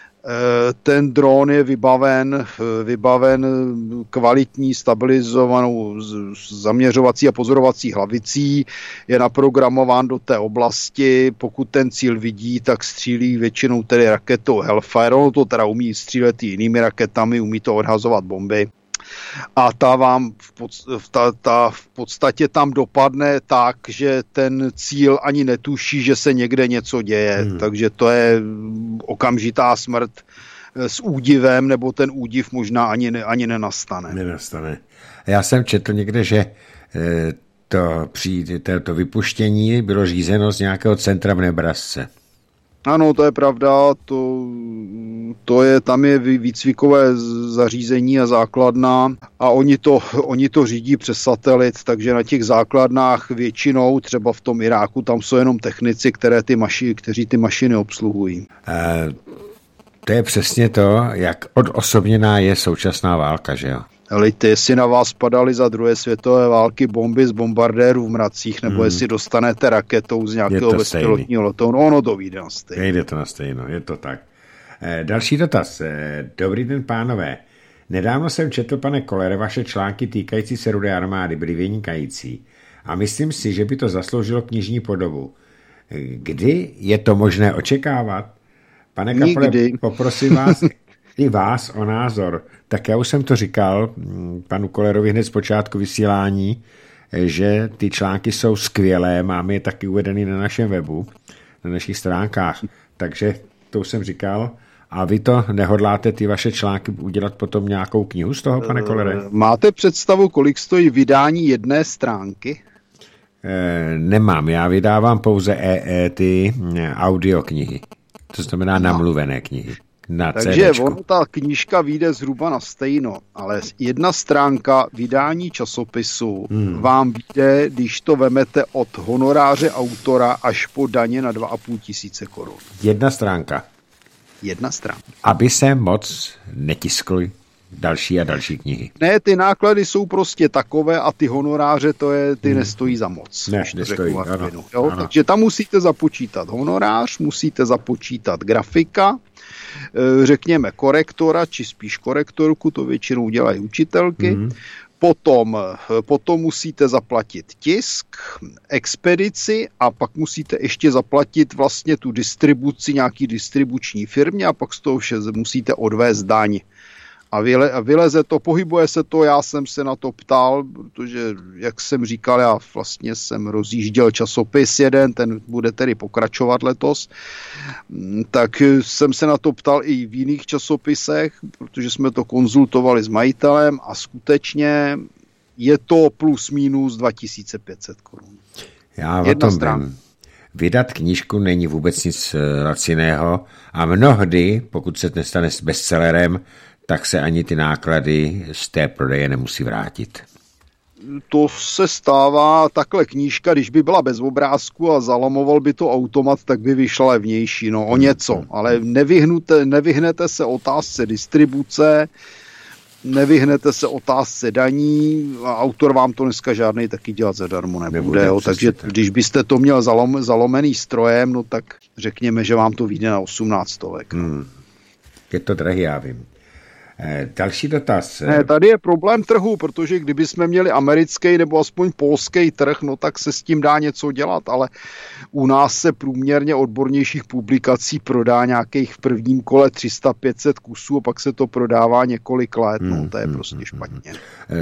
Ten dron je vybaven, vybaven kvalitní stabilizovanou zaměřovací a pozorovací hlavicí, je naprogramován do té oblasti, pokud ten cíl vidí, tak střílí většinou tedy raketou Hellfire, ono to teda umí střílet i jinými raketami, umí to odhazovat bomby. A ta vám v, pod, ta, ta v podstatě tam dopadne tak, že ten cíl ani netuší, že se někde něco děje. Hmm. Takže to je okamžitá smrt s údivem, nebo ten údiv možná ani, ne, ani nenastane. Nenastane. Já jsem četl někde, že to, to, to vypuštění bylo řízeno z nějakého centra v Nebrasce. Ano, to je pravda, to, to je, tam je výcvikové zařízení a základna a oni to, oni to řídí přes satelit, takže na těch základnách většinou, třeba v tom Iráku, tam jsou jenom technici, které ty maši, kteří ty mašiny obsluhují. E, to je přesně to, jak odosobněná je současná válka, že jo? Lejte, jestli na vás padaly za druhé světové války bomby z bombardérů v mracích, nebo hmm. jestli dostanete raketou z nějakého bezpilotního letounu, ono to vyjde na stejno. Jde to na stejno, je to tak. E, další dotaz. E, dobrý den, pánové. Nedávno jsem četl, pane Kollere, vaše články týkající se Rudé armády, byly vynikající. A myslím si, že by to zasloužilo knižní podobu. Kdy je to možné očekávat? Pane Kapole, poprosím vás... i vás o názor. Tak já už jsem to říkal panu Kollerovi hned z počátku vysílání, že ty články jsou skvělé, máme je taky uvedeny na našem webu, na našich stránkách, takže to už jsem říkal. A vy to nehodláte ty vaše články udělat potom nějakou knihu z toho, pane Kollere? Máte představu, kolik stojí vydání jedné stránky? E, nemám, já vydávám pouze e, e, ty audioknihy, to znamená namluvené knihy. Takže ono, ta knížka vyjde zhruba na stejno, ale jedna stránka vydání časopisu hmm. vám vyjde, když to vemete od honoráře autora až po daně na dva a půl tisíce korun. Jedna stránka. Jedna stránka. Aby se moc netiskly další a další knihy. Ne, ty náklady jsou prostě takové a ty honoráře, to je, ty hmm. nestojí za moc. Ne, nestojí, ano, jo? Ano. Takže tam musíte započítat honorář, musíte započítat grafika, řekněme korektora, či spíš korektorku, to většinou dělají učitelky. Mm. Potom, potom musíte zaplatit tisk, expedici a pak musíte ještě zaplatit vlastně tu distribuci nějaký distribuční firmě a pak z toho vše musíte odvést daň. A, vyle, a vyleze to, pohybuje se to, já jsem se na to ptal, protože, jak jsem říkal, já vlastně jsem rozjížděl časopis jeden, ten bude tedy pokračovat letos, tak jsem se na to ptal i v jiných časopisech, protože jsme to konzultovali s majitelem a skutečně je to plus minus dva tisíce pět set korun. Já o tom vím. Vydat knížku není vůbec nic laciného a mnohdy, pokud se nestane s bestsellerem, tak se ani ty náklady z té prodeje nemusí vrátit. To se stává, takhle knížka, když by byla bez obrázku a zalamoval by to automat, tak by vyšla levnější, no o něco, ale nevyhnete, nevyhnete se otázce distribuce, nevyhnete se otázce daní a autor vám to dneska žádnej taky dělat zadarmo nebude. nebude jo. Takže tak. Když byste to měl zalom, zalomený strojem, no tak řekněme, že vám to vyjde na osmnáct stovek. Hmm. Je to drahý, já vím. Eh, další dotaz. Ne, tady je problém trhu, protože kdyby jsme měli americký nebo aspoň polský trh, no tak se s tím dá něco dělat, ale u nás se průměrně odbornějších publikací prodá nějakých v prvním kole tři sta pět set kusů a pak se to prodává několik let, no to je prostě špatně.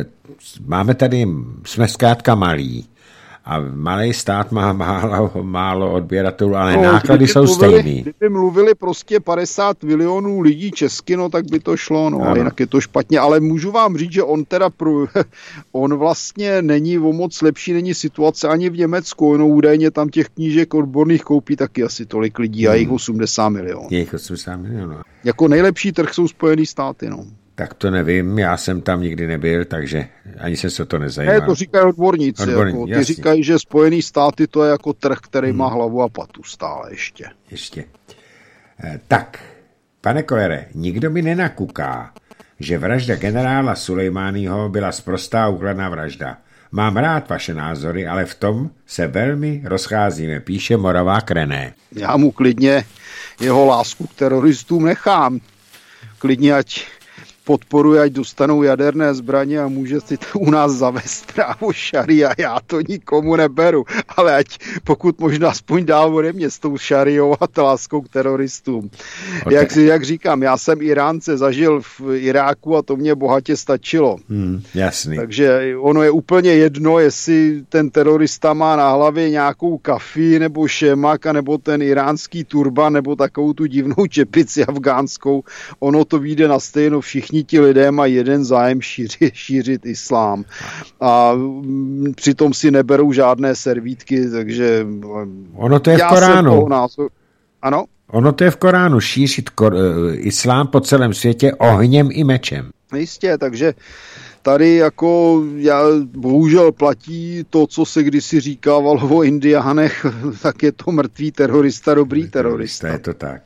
Máme tady, jsme zkrátka malí a malý stát má málo, málo odběratelů, ale no, náklady jsou mluvili, stejný. Kdyby mluvili prostě padesát milionů lidí česky, no tak by to šlo, no, a jinak je to špatně, ale můžu vám říct, že on teda, pro, on vlastně není o moc lepší, není situace ani v Německu, no údajně tam těch knížek odborných koupí taky asi tolik lidí a hmm. jich osmdesát milionů. Jich osmdesát milionů. Jako nejlepší trh jsou Spojený státy, no. Tak to nevím, já jsem tam nikdy nebyl, takže ani se se to nezajímá. Ne, to říkají odborníci. Odborní, jako, ty jasný. Říkají, že Spojený státy to je jako trh, který hmm. má hlavu a patu stále ještě. Ještě. Eh, tak, pane Kollere, nikdo mi nenakuká, že vražda generála Sulejmáního byla sprostá úkladná vražda. Mám rád vaše názory, ale v tom se velmi rozcházíme, píše Moravák René. Já mu klidně jeho lásku k teroristům nechám. Klidně ať podporuje, ať dostanou jaderné zbraně a může si to u nás zavést právo šaria. Já to nikomu neberu, ale ať pokud možná aspoň dál ode mě s tou šariou a láskou k teroristům. Okay. Jak, jak říkám, já jsem Iránce zažil v Iráku a to mě bohatě stačilo. Hmm, jasný. Takže ono je úplně jedno, jestli ten terorista má na hlavě nějakou kafí nebo šemak, nebo ten iránský turban, nebo takovou tu divnou čepici afgánskou. Ono to vyjde na stejno, všichni ti lidé mají jeden zájem šířit, šířit islám. A přitom si neberou žádné servítky, takže... Ono to je v Koránu. Názor... Ano? Ono to je v Koránu, šířit kor... islám po celém světě ohněm i mečem. Jistě, takže tady jako já, bohužel platí to, co se kdysi říkávalo o Indiánech, tak je to mrtvý terorista, dobrý terorista. Je to tak.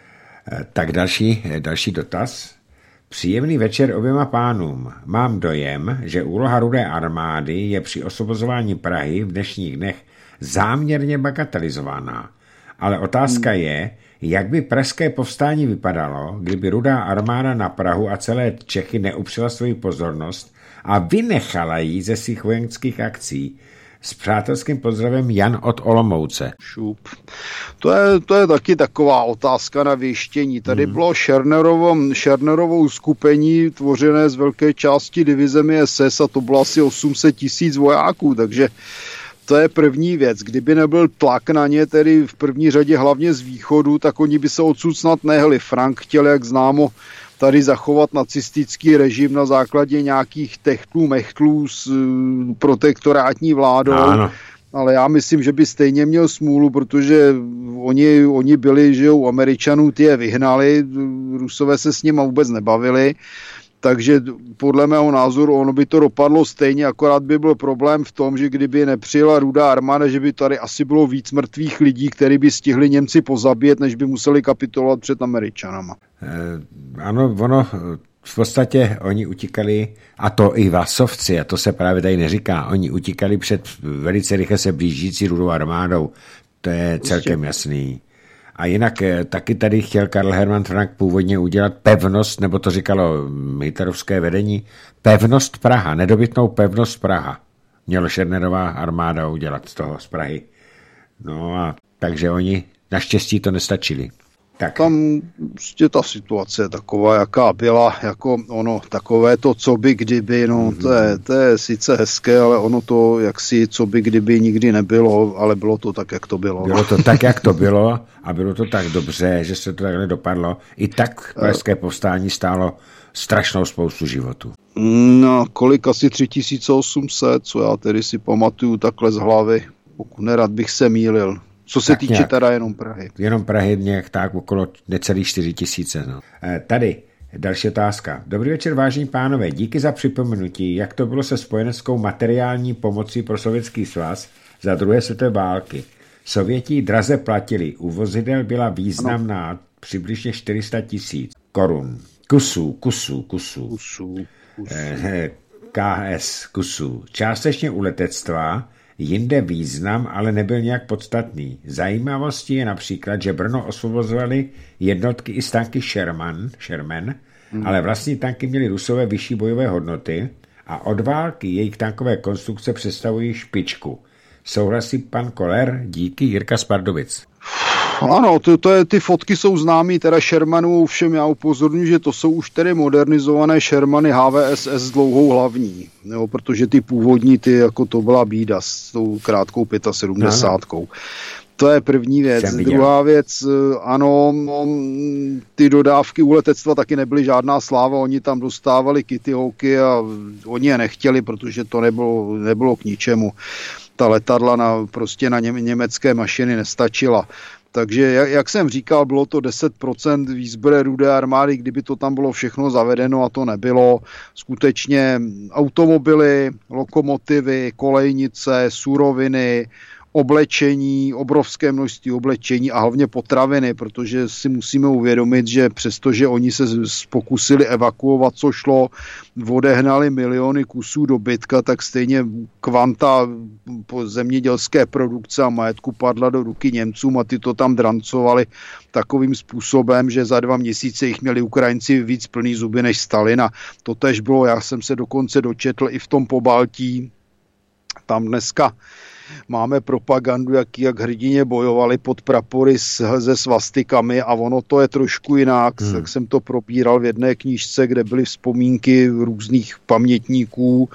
Tak další, další dotaz. Příjemný večer oběma pánům. Mám dojem, že úloha Rudé armády je při osvobozování Prahy v dnešních dnech záměrně bagatelizována. Ale otázka hmm. je, jak by pražské povstání vypadalo, kdyby Rudá armáda na Prahu a celé Čechy neupřela svoji pozornost a vynechala jí ze svých vojenských akcí. S přátelským pozdravem Jan od Olomouce. Šup. To je, to je taky taková otázka na věštění. Tady hmm. bylo Šernerovo, Šernerovo skupení tvořené z velké části divizemi S S a to bylo asi osm set tisíc vojáků, takže to je první věc. Kdyby nebyl tlak na ně, tedy v první řadě hlavně z východu, tak oni by se odsud snad nehli. Frank chtěl, jak známo, tady zachovat nacistický režim na základě nějakých techtlů, mechtlů s protektorátní vládou. Ano. Ale já myslím, že by stejně měl smůlu, protože oni, oni byli, že u Američanů ty je vyhnali, Rusové se s nimi vůbec nebavili, takže podle mého názoru ono by to dopadlo stejně, akorát by byl problém v tom, že kdyby nepřijela Rudá armáda, že by tady asi bylo víc mrtvých lidí, který by stihli Němci pozabít, než by museli kapitulovat před Američanama. Eh, ano, ono v podstatě oni utíkali, a to i Vlasovci, a to se právě tady neříká, oni utíkali před velice rychle se blížící Rudou armádou. To je celkem jasný. A jinak taky tady chtěl Karl Hermann Frank původně udělat pevnost, nebo to říkalo hitlerovské vedení, pevnost Praha, nedobytnou pevnost Praha. Mělo Šernerová armáda udělat z toho z Prahy. No a takže oni naštěstí to nestačili. Tak. Tam prostě ta situace je taková, jaká byla, jako ono, takové to, co by kdyby, no mm-hmm. to, je, to je sice hezké, ale ono to jaksi, co by kdyby nikdy nebylo, ale bylo to tak, jak to bylo. Bylo to tak, jak to bylo a bylo to tak dobře, že se to takhle dopadlo. I tak Pražské povstání stálo strašnou spoustu životů. No, kolik asi tři tisíce osm set, co já tedy si pamatuju takhle z hlavy, pokud nerad bych se mýlil. Co se tak týče nějak, teda jenom Prahy. Jenom Prahy nějak tak okolo necelých čtyři tisíce. No. E, tady další otázka. Dobrý večer, vážení pánové. Díky za připomenutí, jak to bylo se spojeneckou materiální pomocí pro Sovětský svaz za druhé světové války. Sověti draze platili. U vozidel byla významná ano. přibližně čtyři sta tisíc korun. Kusů, kusů, kusů. Kusů, kusů. E, K S, kusů. Částečně u letectva, jinde význam, ale nebyl nějak podstatný. Zajímavostí je například, že Brno osvobozovali jednotky i z tanky Sherman, Sherman hmm. ale vlastní tanky měly Rusové vyšší bojové hodnoty a od války jejich tankové konstrukce představují špičku. Souhlasí pan Koller? Díky, Jirka z Pardubic. Ano, to, to je, ty fotky jsou známý, teda Shermanů, všem já upozorňuji, že to jsou už tedy modernizované Shermany H V S S s dlouhou hlavní, jo, protože ty původní, ty jako to byla bída s tou krátkou sedmdesátkou. No, no. To je první věc. Druhá věc, ano, ty dodávky u letectva taky nebyly žádná sláva, oni tam dostávali Kitty Hawky a oni je nechtěli, protože to nebylo, nebylo k ničemu. Ta letadla na, prostě na německé mašiny nestačila. Takže, jak jsem říkal, bylo to deset procent výzbroje Rudé armády, kdyby to tam bylo všechno zavedeno a to nebylo. Skutečně automobily, lokomotivy, kolejnice, suroviny, oblečení, obrovské množství oblečení a hlavně potraviny, protože si musíme uvědomit, že přestože oni se pokusili evakuovat, co šlo, odehnali miliony kusů dobytka, tak stejně kvanta zemědělské produkce a majetku padla do ruky Němcům a ty to tam drancovali takovým způsobem, že za dva měsíce jich měli Ukrajinci víc plný zuby než Stalin a to tež bylo, já jsem se dokonce dočetl i v tom Pobaltí, tam dneska máme propagandu, jak, jak hrdině bojovali pod prapory se svastikami a ono to je trošku jinak. Hmm. Tak jsem to probíral v jedné knížce, kde byly vzpomínky různých pamětníků,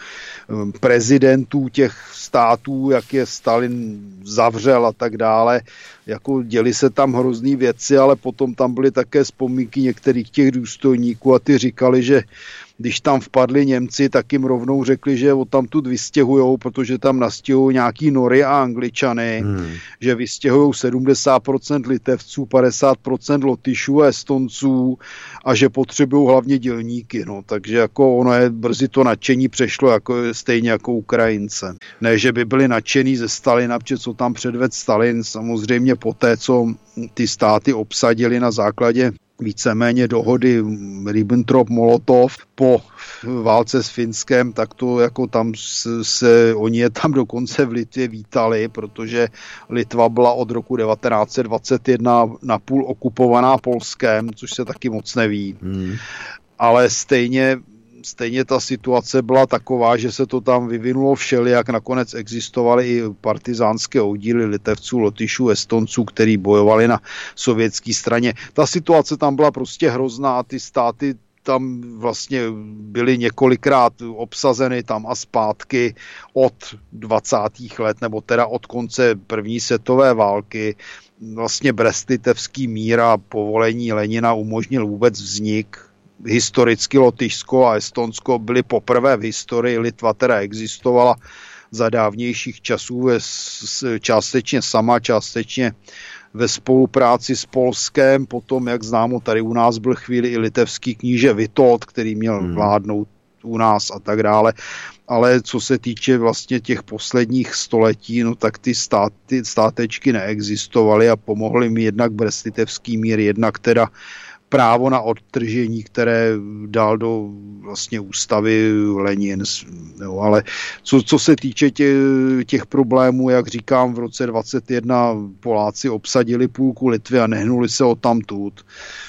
prezidentů těch států, jak je Stalin zavřel a tak dále. Jako děli se tam hrozný věci, ale potom tam byly také vzpomínky některých těch důstojníků a ty říkali, že když tam vpadli Němci, tak jim rovnou řekli, že odtamtud vystěhujou, protože tam nastěhují nějaký Nory a Angličany, hmm. že vystěhují sedmdesát procent Litevců, padesát procent Lotyšů a Estonců a že potřebují hlavně dělníky. No. Takže jako ono je, brzy to nadšení přešlo jako, stejně jako Ukrajince. Ne, že by byli nadšený ze Stalina, protože co tam předvedl Stalin, samozřejmě poté, co ty státy obsadili na základě víceméně dohody Ribbentrop-Molotov po válce s Finskem, tak to jako tam se, oni je tam dokonce v Litvě vítali, protože Litva byla od roku devatenáct set dvacet jedna napůl okupovaná Polskem, což se taky moc neví. Hmm. Ale stejně Stejně ta situace byla taková, že se to tam vyvinulo všelijak, nakonec existovaly i partizánské oddíly Litevců, Lotyšů, Estonců, který bojovali na sovětské straně. Ta situace tam byla prostě hrozná, ty státy tam vlastně byly několikrát obsazeny tam a zpátky od dvacátých let, nebo teda od konce první světové války. Vlastně Brest-Litevský mír a povolení Lenina umožnil vůbec vznik. Historicky Lotyšsko a Estonsko byly poprvé v historii, Litva teda existovala za dávnějších časů částečně sama, částečně ve spolupráci s Polskem, potom, jak známo, tady u nás byl chvíli i litevský kníže Vitold, který měl hmm. vládnout u nás a tak dále. Ale co se týče vlastně těch posledních století, no tak ty státy, státečky neexistovaly a pomohly mi jednak Brest-Litevský mír, jednak teda právo na odtržení, které dal do vlastně ústavy Lenin. Jo, ale co, co se týče tě, těch problémů, jak říkám, v roce dvacet jedna Poláci obsadili půlku Litvy a nehnuli se odtamtud.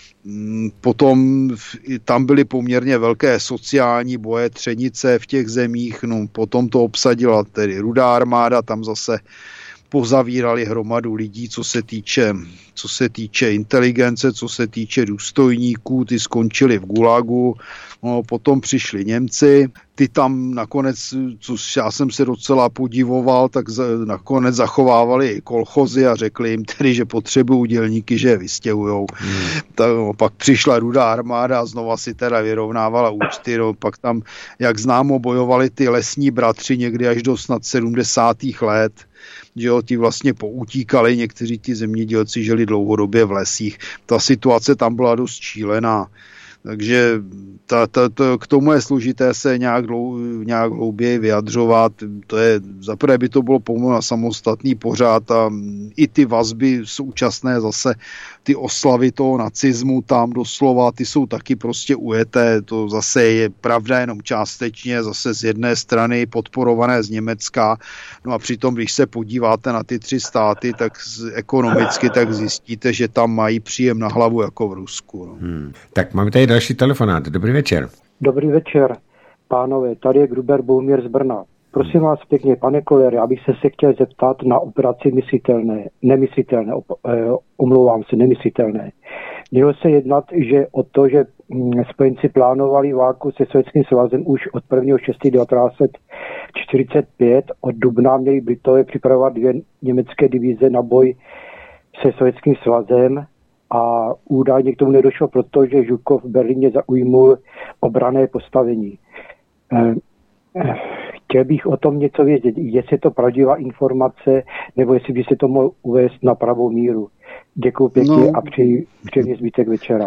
Potom tam byly poměrně velké sociální boje, třenice v těch zemích, no potom to obsadila tedy Rudá armáda, tam zase pozavírali hromadu lidí, co se týče, co se týče inteligence, co se týče důstojníků, ty skončili v gulagu, no, potom přišli Němci, ty tam nakonec, což já jsem se docela podivoval, tak za, nakonec zachovávali i kolchozy a řekli jim tedy, že potřebují dělníky, že je vystěhujou. Hmm. Tak, no, pak přišla Rudá armáda a znova si teda vyrovnávala účty, no, pak tam, jak známo, bojovali ty lesní bratři někdy až do snad sedmdesátých let, že jo, ti vlastně poutíkali, někteří ti zemědělci žili dlouhodobě v lesích. Ta situace tam byla dost šílená. Takže ta, ta, ta, k tomu je složité se nějak, dlou, nějak hlouběji vyjadřovat. To je, zaprvé by to bylo pomalu na samostatný pořád a i ty vazby současné zase, ty oslavy toho nacismu tam doslova, ty jsou taky prostě ujeté. To zase je pravda jenom částečně, zase z jedné strany podporované z Německa. No a přitom, když se podíváte na ty tři státy, tak ekonomicky tak zjistíte, že tam mají příjem na hlavu jako v Rusku. No. Hmm. Tak máme tady další telefonát. Dobrý večer. Dobrý večer, pánové. Tady je Gruber Boumír z Brna. Prosím vás pěkně, pane Kollere, abych se se chtěl zeptat na operaci myslitelné, nemyslitelné, op, eh, omlouvám se, nemyslitelné. Mělo se jednat, že o to, že hm, spojenci plánovali válku se Sovětským svazem už od prvního šestého devatenáct set čtyřicet pět, od dubna měli Britové připravovat dvě německé divize na boj se Sovětským svazem a údajně k tomu nedošlo, protože Žukov v Berlíně zaujmul obranné postavení. Eh, eh, Chtěl bych o tom něco vědět, jestli je to pravdivá informace, nebo jestli by se to mohl uvést na pravou míru. Děkuji pěkně no. a přeji příjemný zbytek večera.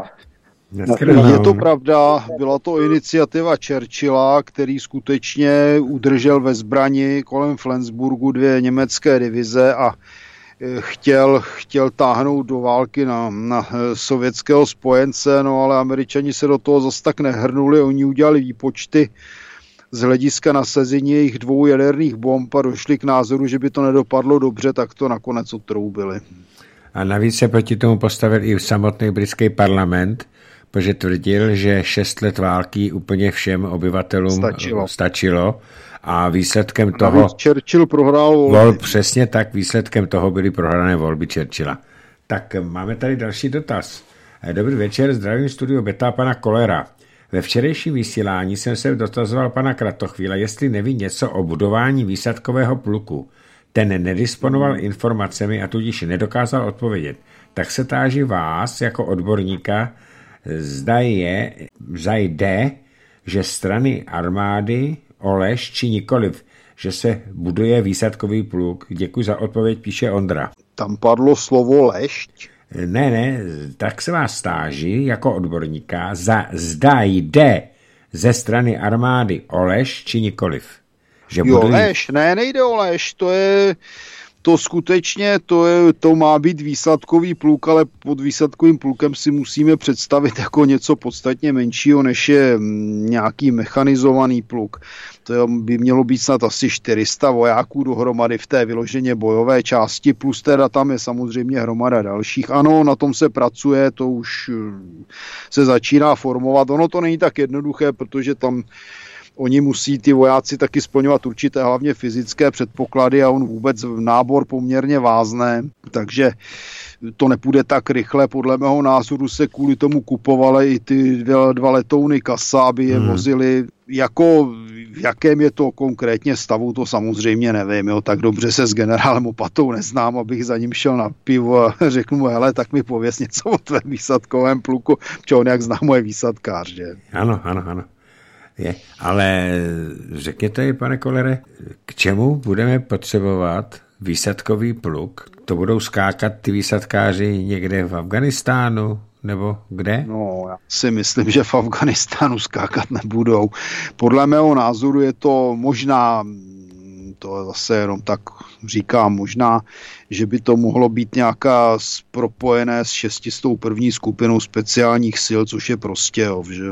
Je to pravda, byla to iniciativa Churchilla, který skutečně udržel ve zbrani kolem Flensburgu dvě německé divize a chtěl, chtěl táhnout do války na, na sovětského spojence, no ale Američani se do toho zas tak nehrnuli, oni udělali výpočty z hlediska nasazení jejich dvou jaderných bomb a došli k názoru, že by to nedopadlo dobře, tak to nakonec odtroubili. A navíc se proti tomu postavil i samotný britský parlament, protože tvrdil, že šest let války úplně všem obyvatelům stačilo, stačilo a výsledkem a toho... Churchill prohrál volby. Vol, přesně tak, výsledkem toho byly prohrané volby Churchilla. Tak máme tady další dotaz. Dobrý večer, zdravím studio Beta pana Kollera. Ve včerejším vysílání jsem se dotazoval pana Kratochvíla, jestli neví něco o budování výsadkového pluku. Ten nedisponoval informacemi a tudíž nedokázal odpovědět. Tak se táží vás jako odborníka, zda je, zda jde, že strany armády, Oleš či nikoliv, že se buduje výsadkový pluk. Děkuji za odpověď, píše Ondra. Tam padlo slovo lešť. Ne, ne, tak se vás stáží jako odborníka, za, zda jde ze strany armády o lež či nikoliv. Že jo, budují... lež, ne, nejde o lež, to je, to skutečně, to, je, to má být výsadkový pluk, ale pod výsadkovým plukem si musíme představit jako něco podstatně menšího, než je nějaký mechanizovaný pluk. To by mělo být snad asi čtyři sta vojáků dohromady v té vyloženě bojové části, plus teda tam je samozřejmě hromada dalších. Ano, na tom se pracuje, to už se začíná formovat. Ono to není tak jednoduché, protože tam oni musí ty vojáci taky splňovat určité hlavně fyzické předpoklady a on vůbec nábor poměrně vázne, takže to nepůjde tak rychle. Podle mého názoru se kvůli tomu kupovaly i ty dva, dva letouny Kasa, aby je hmm. vozili. Jako v jakém je to konkrétně stavu, to samozřejmě nevím. Jo. Tak dobře se s generálem Opatou neznám, abych za ním šel na pivo a řeknu mu, hele, tak mi pověz něco o tvém výsadkovém pluku, protože on jak známo je výsadkář, že? Ano, ano, ano. Je, ale řekněte, pane Kollere, k čemu budeme potřebovat výsadkový pluk? To budou skákat ty výsadkáři někde v Afghánistánu nebo kde? No, já si myslím, že v Afghánistánu skákat nebudou. Podle mého názoru je to možná, to zase jenom tak říkám, možná, že by to mohlo být nějaká propojené s šestistou první skupinou speciálních sil, což je prostě, že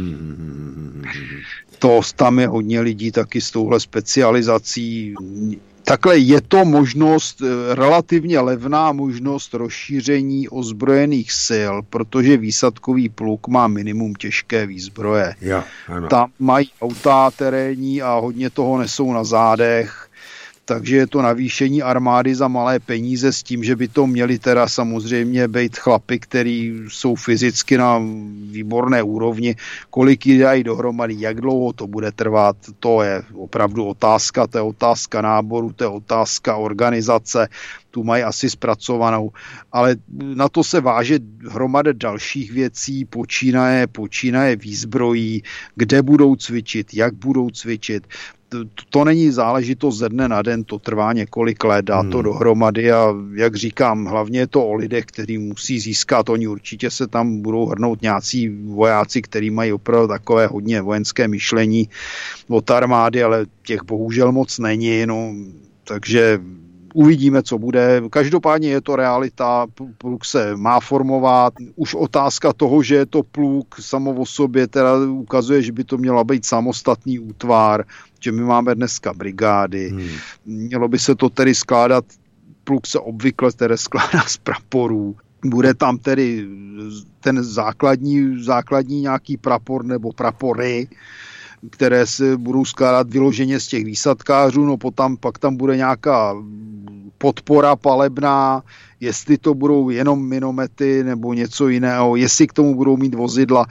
to tam je hodně lidí taky s touhle specializací. Takhle je to možnost, relativně levná možnost rozšíření ozbrojených sil, protože výsadkový pluk má minimum těžké výzbroje. Jo, ano. Tam mají auta terénní a hodně toho nesou na zádech, takže je to navýšení armády za malé peníze s tím, že by to měli teda samozřejmě být chlapi, který jsou fyzicky na výborné úrovni. Kolik jich dají dohromady, jak dlouho to bude trvat, to je opravdu otázka, to je otázka náboru, to je otázka organizace, tu mají asi zpracovanou, ale na to se váže hromada dalších věcí, počínaje, počínaje výzbrojí, kde budou cvičit, jak budou cvičit. To, to není záležitost ze dne na den, to trvá několik let, dá to hmm. dohromady a jak říkám, hlavně je to o lidech, který musí získat, oni určitě se tam budou hrnout nějací vojáci, který mají opravdu takové hodně vojenské myšlení od armády, ale těch bohužel moc není, no, takže uvidíme, co bude. Každopádně je to realita, pluk se má formovat. Už otázka toho, že je to pluk samo o sobě, teda ukazuje, že by to měla být samostatný útvar, že my máme dneska brigády. Hmm. Mělo by se to tedy skládat, pluk se obvykle tedy skládá z praporů. Bude tam tedy ten základní, základní nějaký prapor nebo prapory, které se budou skládat vyloženě z těch výsadkářů, no potom pak tam bude nějaká podpora palebná, jestli to budou jenom minomety nebo něco jiného, jestli k tomu budou mít vozidla,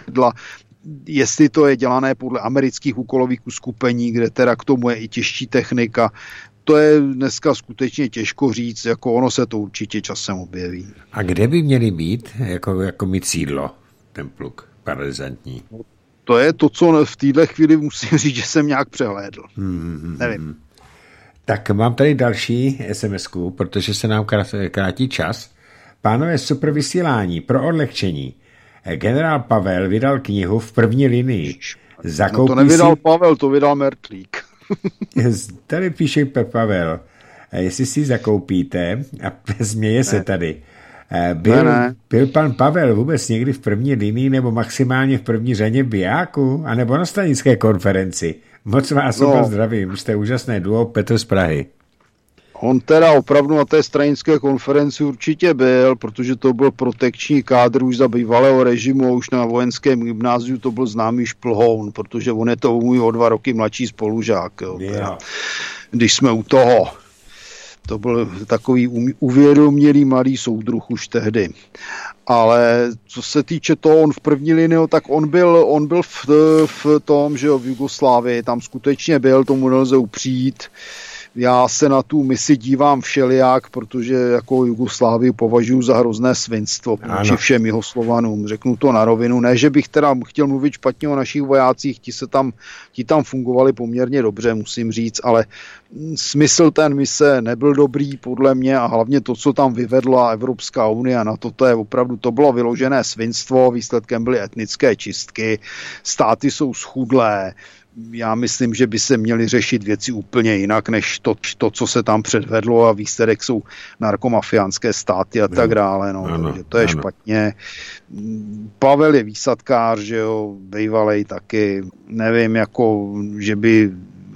jestli to je dělané podle amerických úkolových uskupení, kde teda k tomu je i těžší technika. To je dneska skutečně těžko říct, jako ono se to určitě časem objeví. A kde by měly být, jako, jako mít sídlo, ten pluk paralizantní? To je to, co v této chvíli musím říct, že jsem nějak přehlédl. Hmm, Nevím. Tak mám tady další es em esku, protože se nám krátí čas. Pánové, super vysílání pro odlehčení. Generál Pavel vydal knihu V první linii. Zakoupí no to nevydal si... Pavel, to vydal Mertlík. Tady píše Pavel. Jestli si zakoupíte, a změje ne. se tady, Byl, ne, ne. byl pan Pavel vůbec někdy v první linii nebo maximálně v první řadě bijáku? A nebo na stranické konferenci? Moc vás no. zdravím, jste úžasné duo, Petr z Prahy. On teda opravdu na té stranické konferenci určitě byl, protože to byl protekční kádr už za bývalého režimu, už na vojenském gymnáziu to byl známý šplhoun, protože on je to můj o dva roky mladší spolužák. Jo, teda, když jsme u toho. To byl takový uvědomělý mladý soudruh už tehdy. Ale co se týče toho, on v první linii, tak on byl, on byl v, v tom, že jo, v Jugoslávii, tam skutečně byl, tomu nelze upřít. Já se na tu misi dívám všelijak, protože jako Jugoslávii považuji za hrozné svinstvo proti všem jeho Slovanům. Řeknu to na rovinu. Ne, že bych teda chtěl mluvit špatně o našich vojácích, ti, se tam, ti tam fungovali poměrně dobře, musím říct, ale smysl té mise nebyl dobrý podle mě a hlavně to, co tam vyvedla Evropská unie, na to, to je opravdu, to bylo vyložené svinstvo, výsledkem byly etnické čistky, státy jsou schudlé. Já myslím, že by se měly řešit věci úplně jinak, než to, to co se tam předvedlo a výsledek jsou narkomafiánské státy a tak dále. No. Ano, to je ano. špatně. Pavel je výsadkář, že jo, bývalej taky. Nevím, jako, že by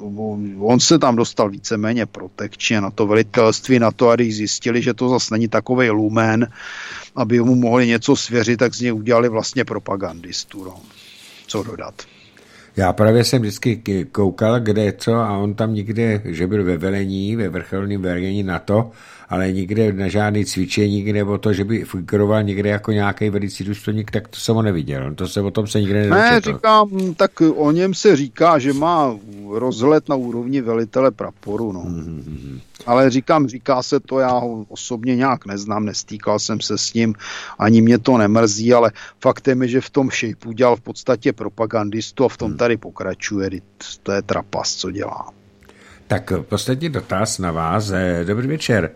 on se tam dostal víceméně protekčně na to velitelství, na to, a když zjistili, že to zase není takovej lumen, aby mu mohli něco svěřit, tak z něj udělali vlastně propagandistu. No. Co dodat? Já právě jsem vždycky koukal, kde je co, a on tam nikde, že byl ve velení, ve vrcholném velení NATO, ale nikde na žádný cvičení, nebo to, že by figuroval někde jako nějaký velicí důstojník, tak to jsem ho neviděl. To se o tom se nikde nedočetl. Ne, říkám, tak o něm se říká, že má rozhled na úrovni velitele praporu, no. Mm-hmm. Ale říkám, říká se to, já ho osobně nějak neznám, nestýkal jsem se s ním, ani mě to nemrzí, ale faktem je, že v tom šejpu dělal v podstatě propagandistu a v tom tady pokračuje, to je trapas, co dělá. Tak poslední dotaz na vás. Dobrý večer.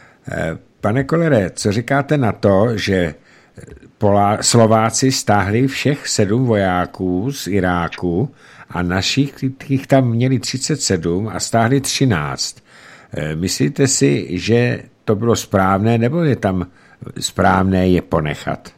Pane Kollere, co říkáte na to, že Polá- Slováci stáhli všech sedm vojáků z Iráku a našich těch tam měli třicet sedm a stáhli třináct. Myslíte si, že to bylo správné, nebo je tam správné je ponechat?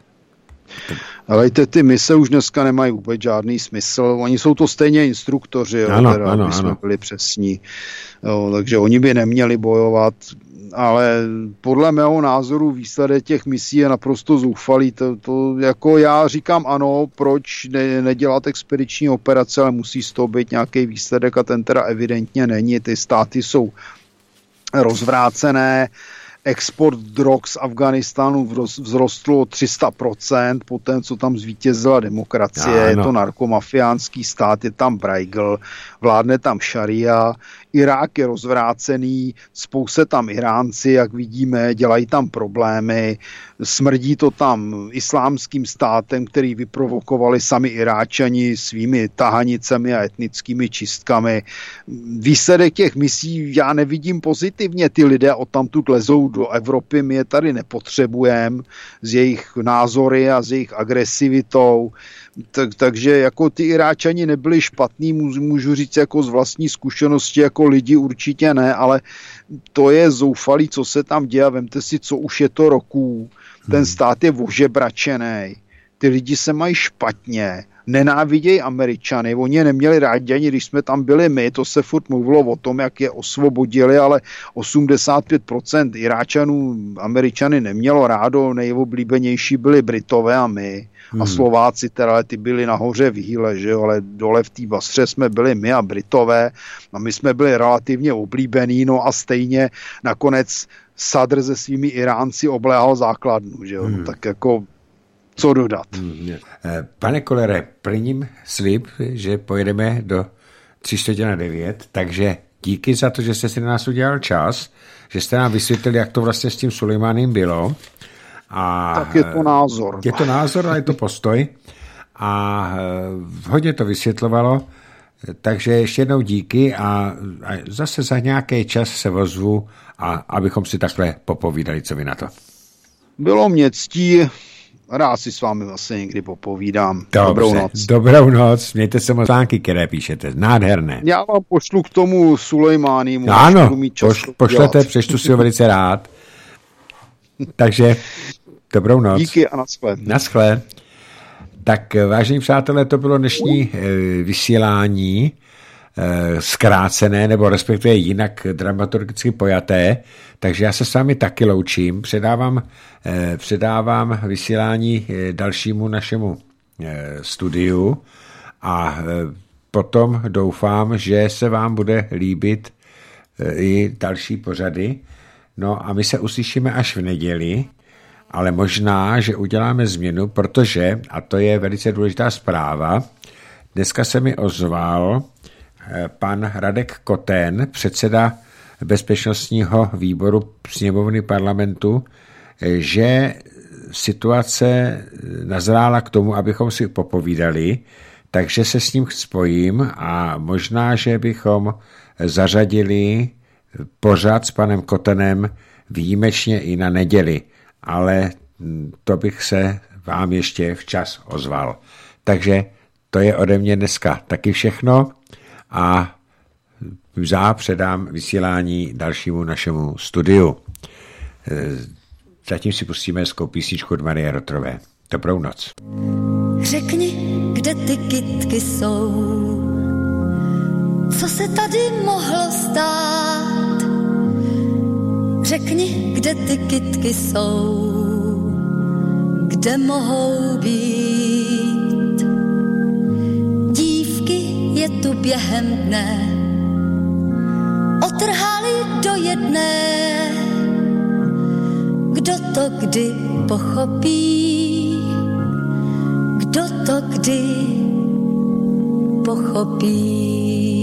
Ale ty, ty mise už dneska nemají vůbec žádný smysl. Oni jsou to stejně instruktoři, jo, ano, teda, ano, aby jsme ano. byli přesní. Jo, takže oni by neměli bojovat, ale podle mého názoru výsledek těch misí je naprosto zoufalý. To, to, jako já říkám ano, proč ne, nedělat expediční operace, ale musí z toho být nějaký výsledek a ten teda evidentně není. Ty státy jsou rozvrácené. Export drog z Afghánistánu vzrostl o tři sta procent po té, co tam zvítězila demokracie. Ano. Je to narkomafiánský stát, je tam Bruegel, vládne tam šaria. Irák je rozvrácený, spou se tam Iránci, jak vidíme, dělají tam problémy, smrdí to tam islámským státem, který vyprovokovali sami Iráčani svými tahanicemi a etnickými čistkami. Výsledek těch misí já nevidím pozitivně, ty lidé odtamtud lezou do Evropy, my je tady nepotřebujeme s jejich názory a s jejich agresivitou. Tak, takže jako ty Iráčani nebyli špatný, můžu říct jako z vlastní zkušenosti, jako lidi určitě ne, ale to je zoufalý, co se tam děje. Vemte si, co už je to roků. Ten stát je ožebračený. Ty lidi se mají špatně. Nenávidějí Američany. Oni je neměli rádi, ani když jsme tam byli my. To se furt mluvilo o tom, jak je osvobodili, ale osmdesát pět procent Iráčanů Američany nemělo rádo. Nejoblíbenější byli Britové a my. A Slováci teda, ty byli nahoře v Hýle, že jo, ale dole v té Basře jsme byli my a Britové a my jsme byli relativně oblíbení, no a stejně nakonec Sadr se svými Iránci obléhal základnu, že jo, hmm. no, tak jako co dodat. Hmm. Pane Kollere, plním slib, že pojedeme do tři čtvrtě na devět, takže díky za to, že jste si na nás udělal čas, že jste nám vysvětlili, jak to vlastně s tím Sulejmánem bylo. A tak je to názor. Je to názor, ale je to postoj. A hodně to vysvětlovalo, takže ještě jednou díky a, a zase za nějaký čas se ozvu, a abychom si takhle popovídali, co vy na to. Bylo mě ctí, rád si s vámi zase někdy popovídám. Dobře, dobrou noc. Dobrou noc, mějte se moc články, které píšete, nádherné. Já vám pošlu k tomu Sulejmánimu. Ano, poš, pošlete, přečtu si ho velice rád. Takže dobrou noc. Díky a naschle. Naschle. Tak vážení přátelé, to bylo dnešní e, vysílání e, zkrácené, nebo respektive jinak dramaturgicky pojaté, takže já se s vámi taky loučím. Předávám, e, předávám vysílání e, dalšímu našemu e, studiu a e, potom doufám, že se vám bude líbit e, i další pořady. No a my se uslyšíme až v neděli, ale možná, že uděláme změnu, protože, a to je velice důležitá zpráva, dneska se mi ozval pan Radek Koten, předseda bezpečnostního výboru sněmovny parlamentu, že situace nazrála k tomu, abychom si popovídali, takže se s ním spojím a možná, že bychom zařadili pořád s panem Kotenem výjimečně i na neděli, ale to bych se vám ještě včas ozval. Takže to je ode mě dneska taky všechno a já předám vysílání dalšímu našemu studiu. Zatím si pustíme hezkou písničku od Marie Rotrové. Dobrou noc. Řekni, kde ty kytky jsou, co se tady mohlo stát. Řekni, kde ty kytky jsou, kde mohou být. Dívky je tu během dne, otrhali do jedné. Kdo to kdy pochopí, kdo to kdy pochopí.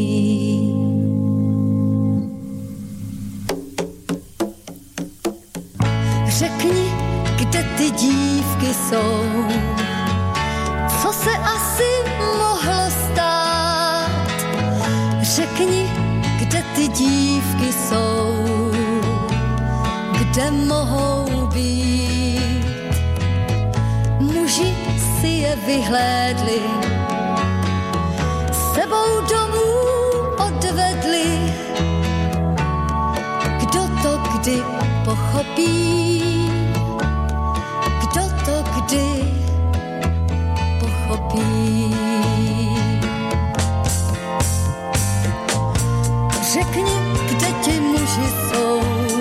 Řekni, kde ty dívky jsou, co se asi mohlo stát. Řekni, kde ty dívky jsou, kde mohou být. Muži si je vyhlédli, sebou domů odvedli. Kdo to kdy pochopí, kdo to kdy pochopí. Řekni, kde ti muži jsou,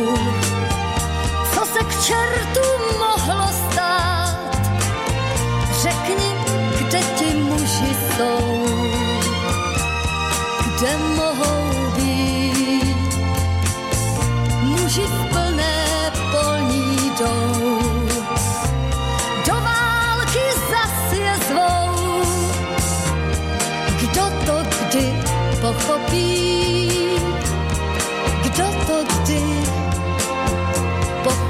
co se k čertu mohlo stát. Řekni, kde ti muži jsou, kde mohou být.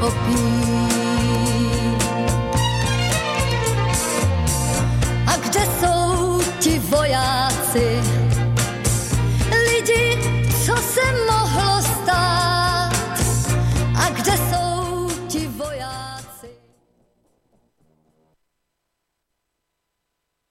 pochopí. A kde jsou ti vojáci, lidi, co se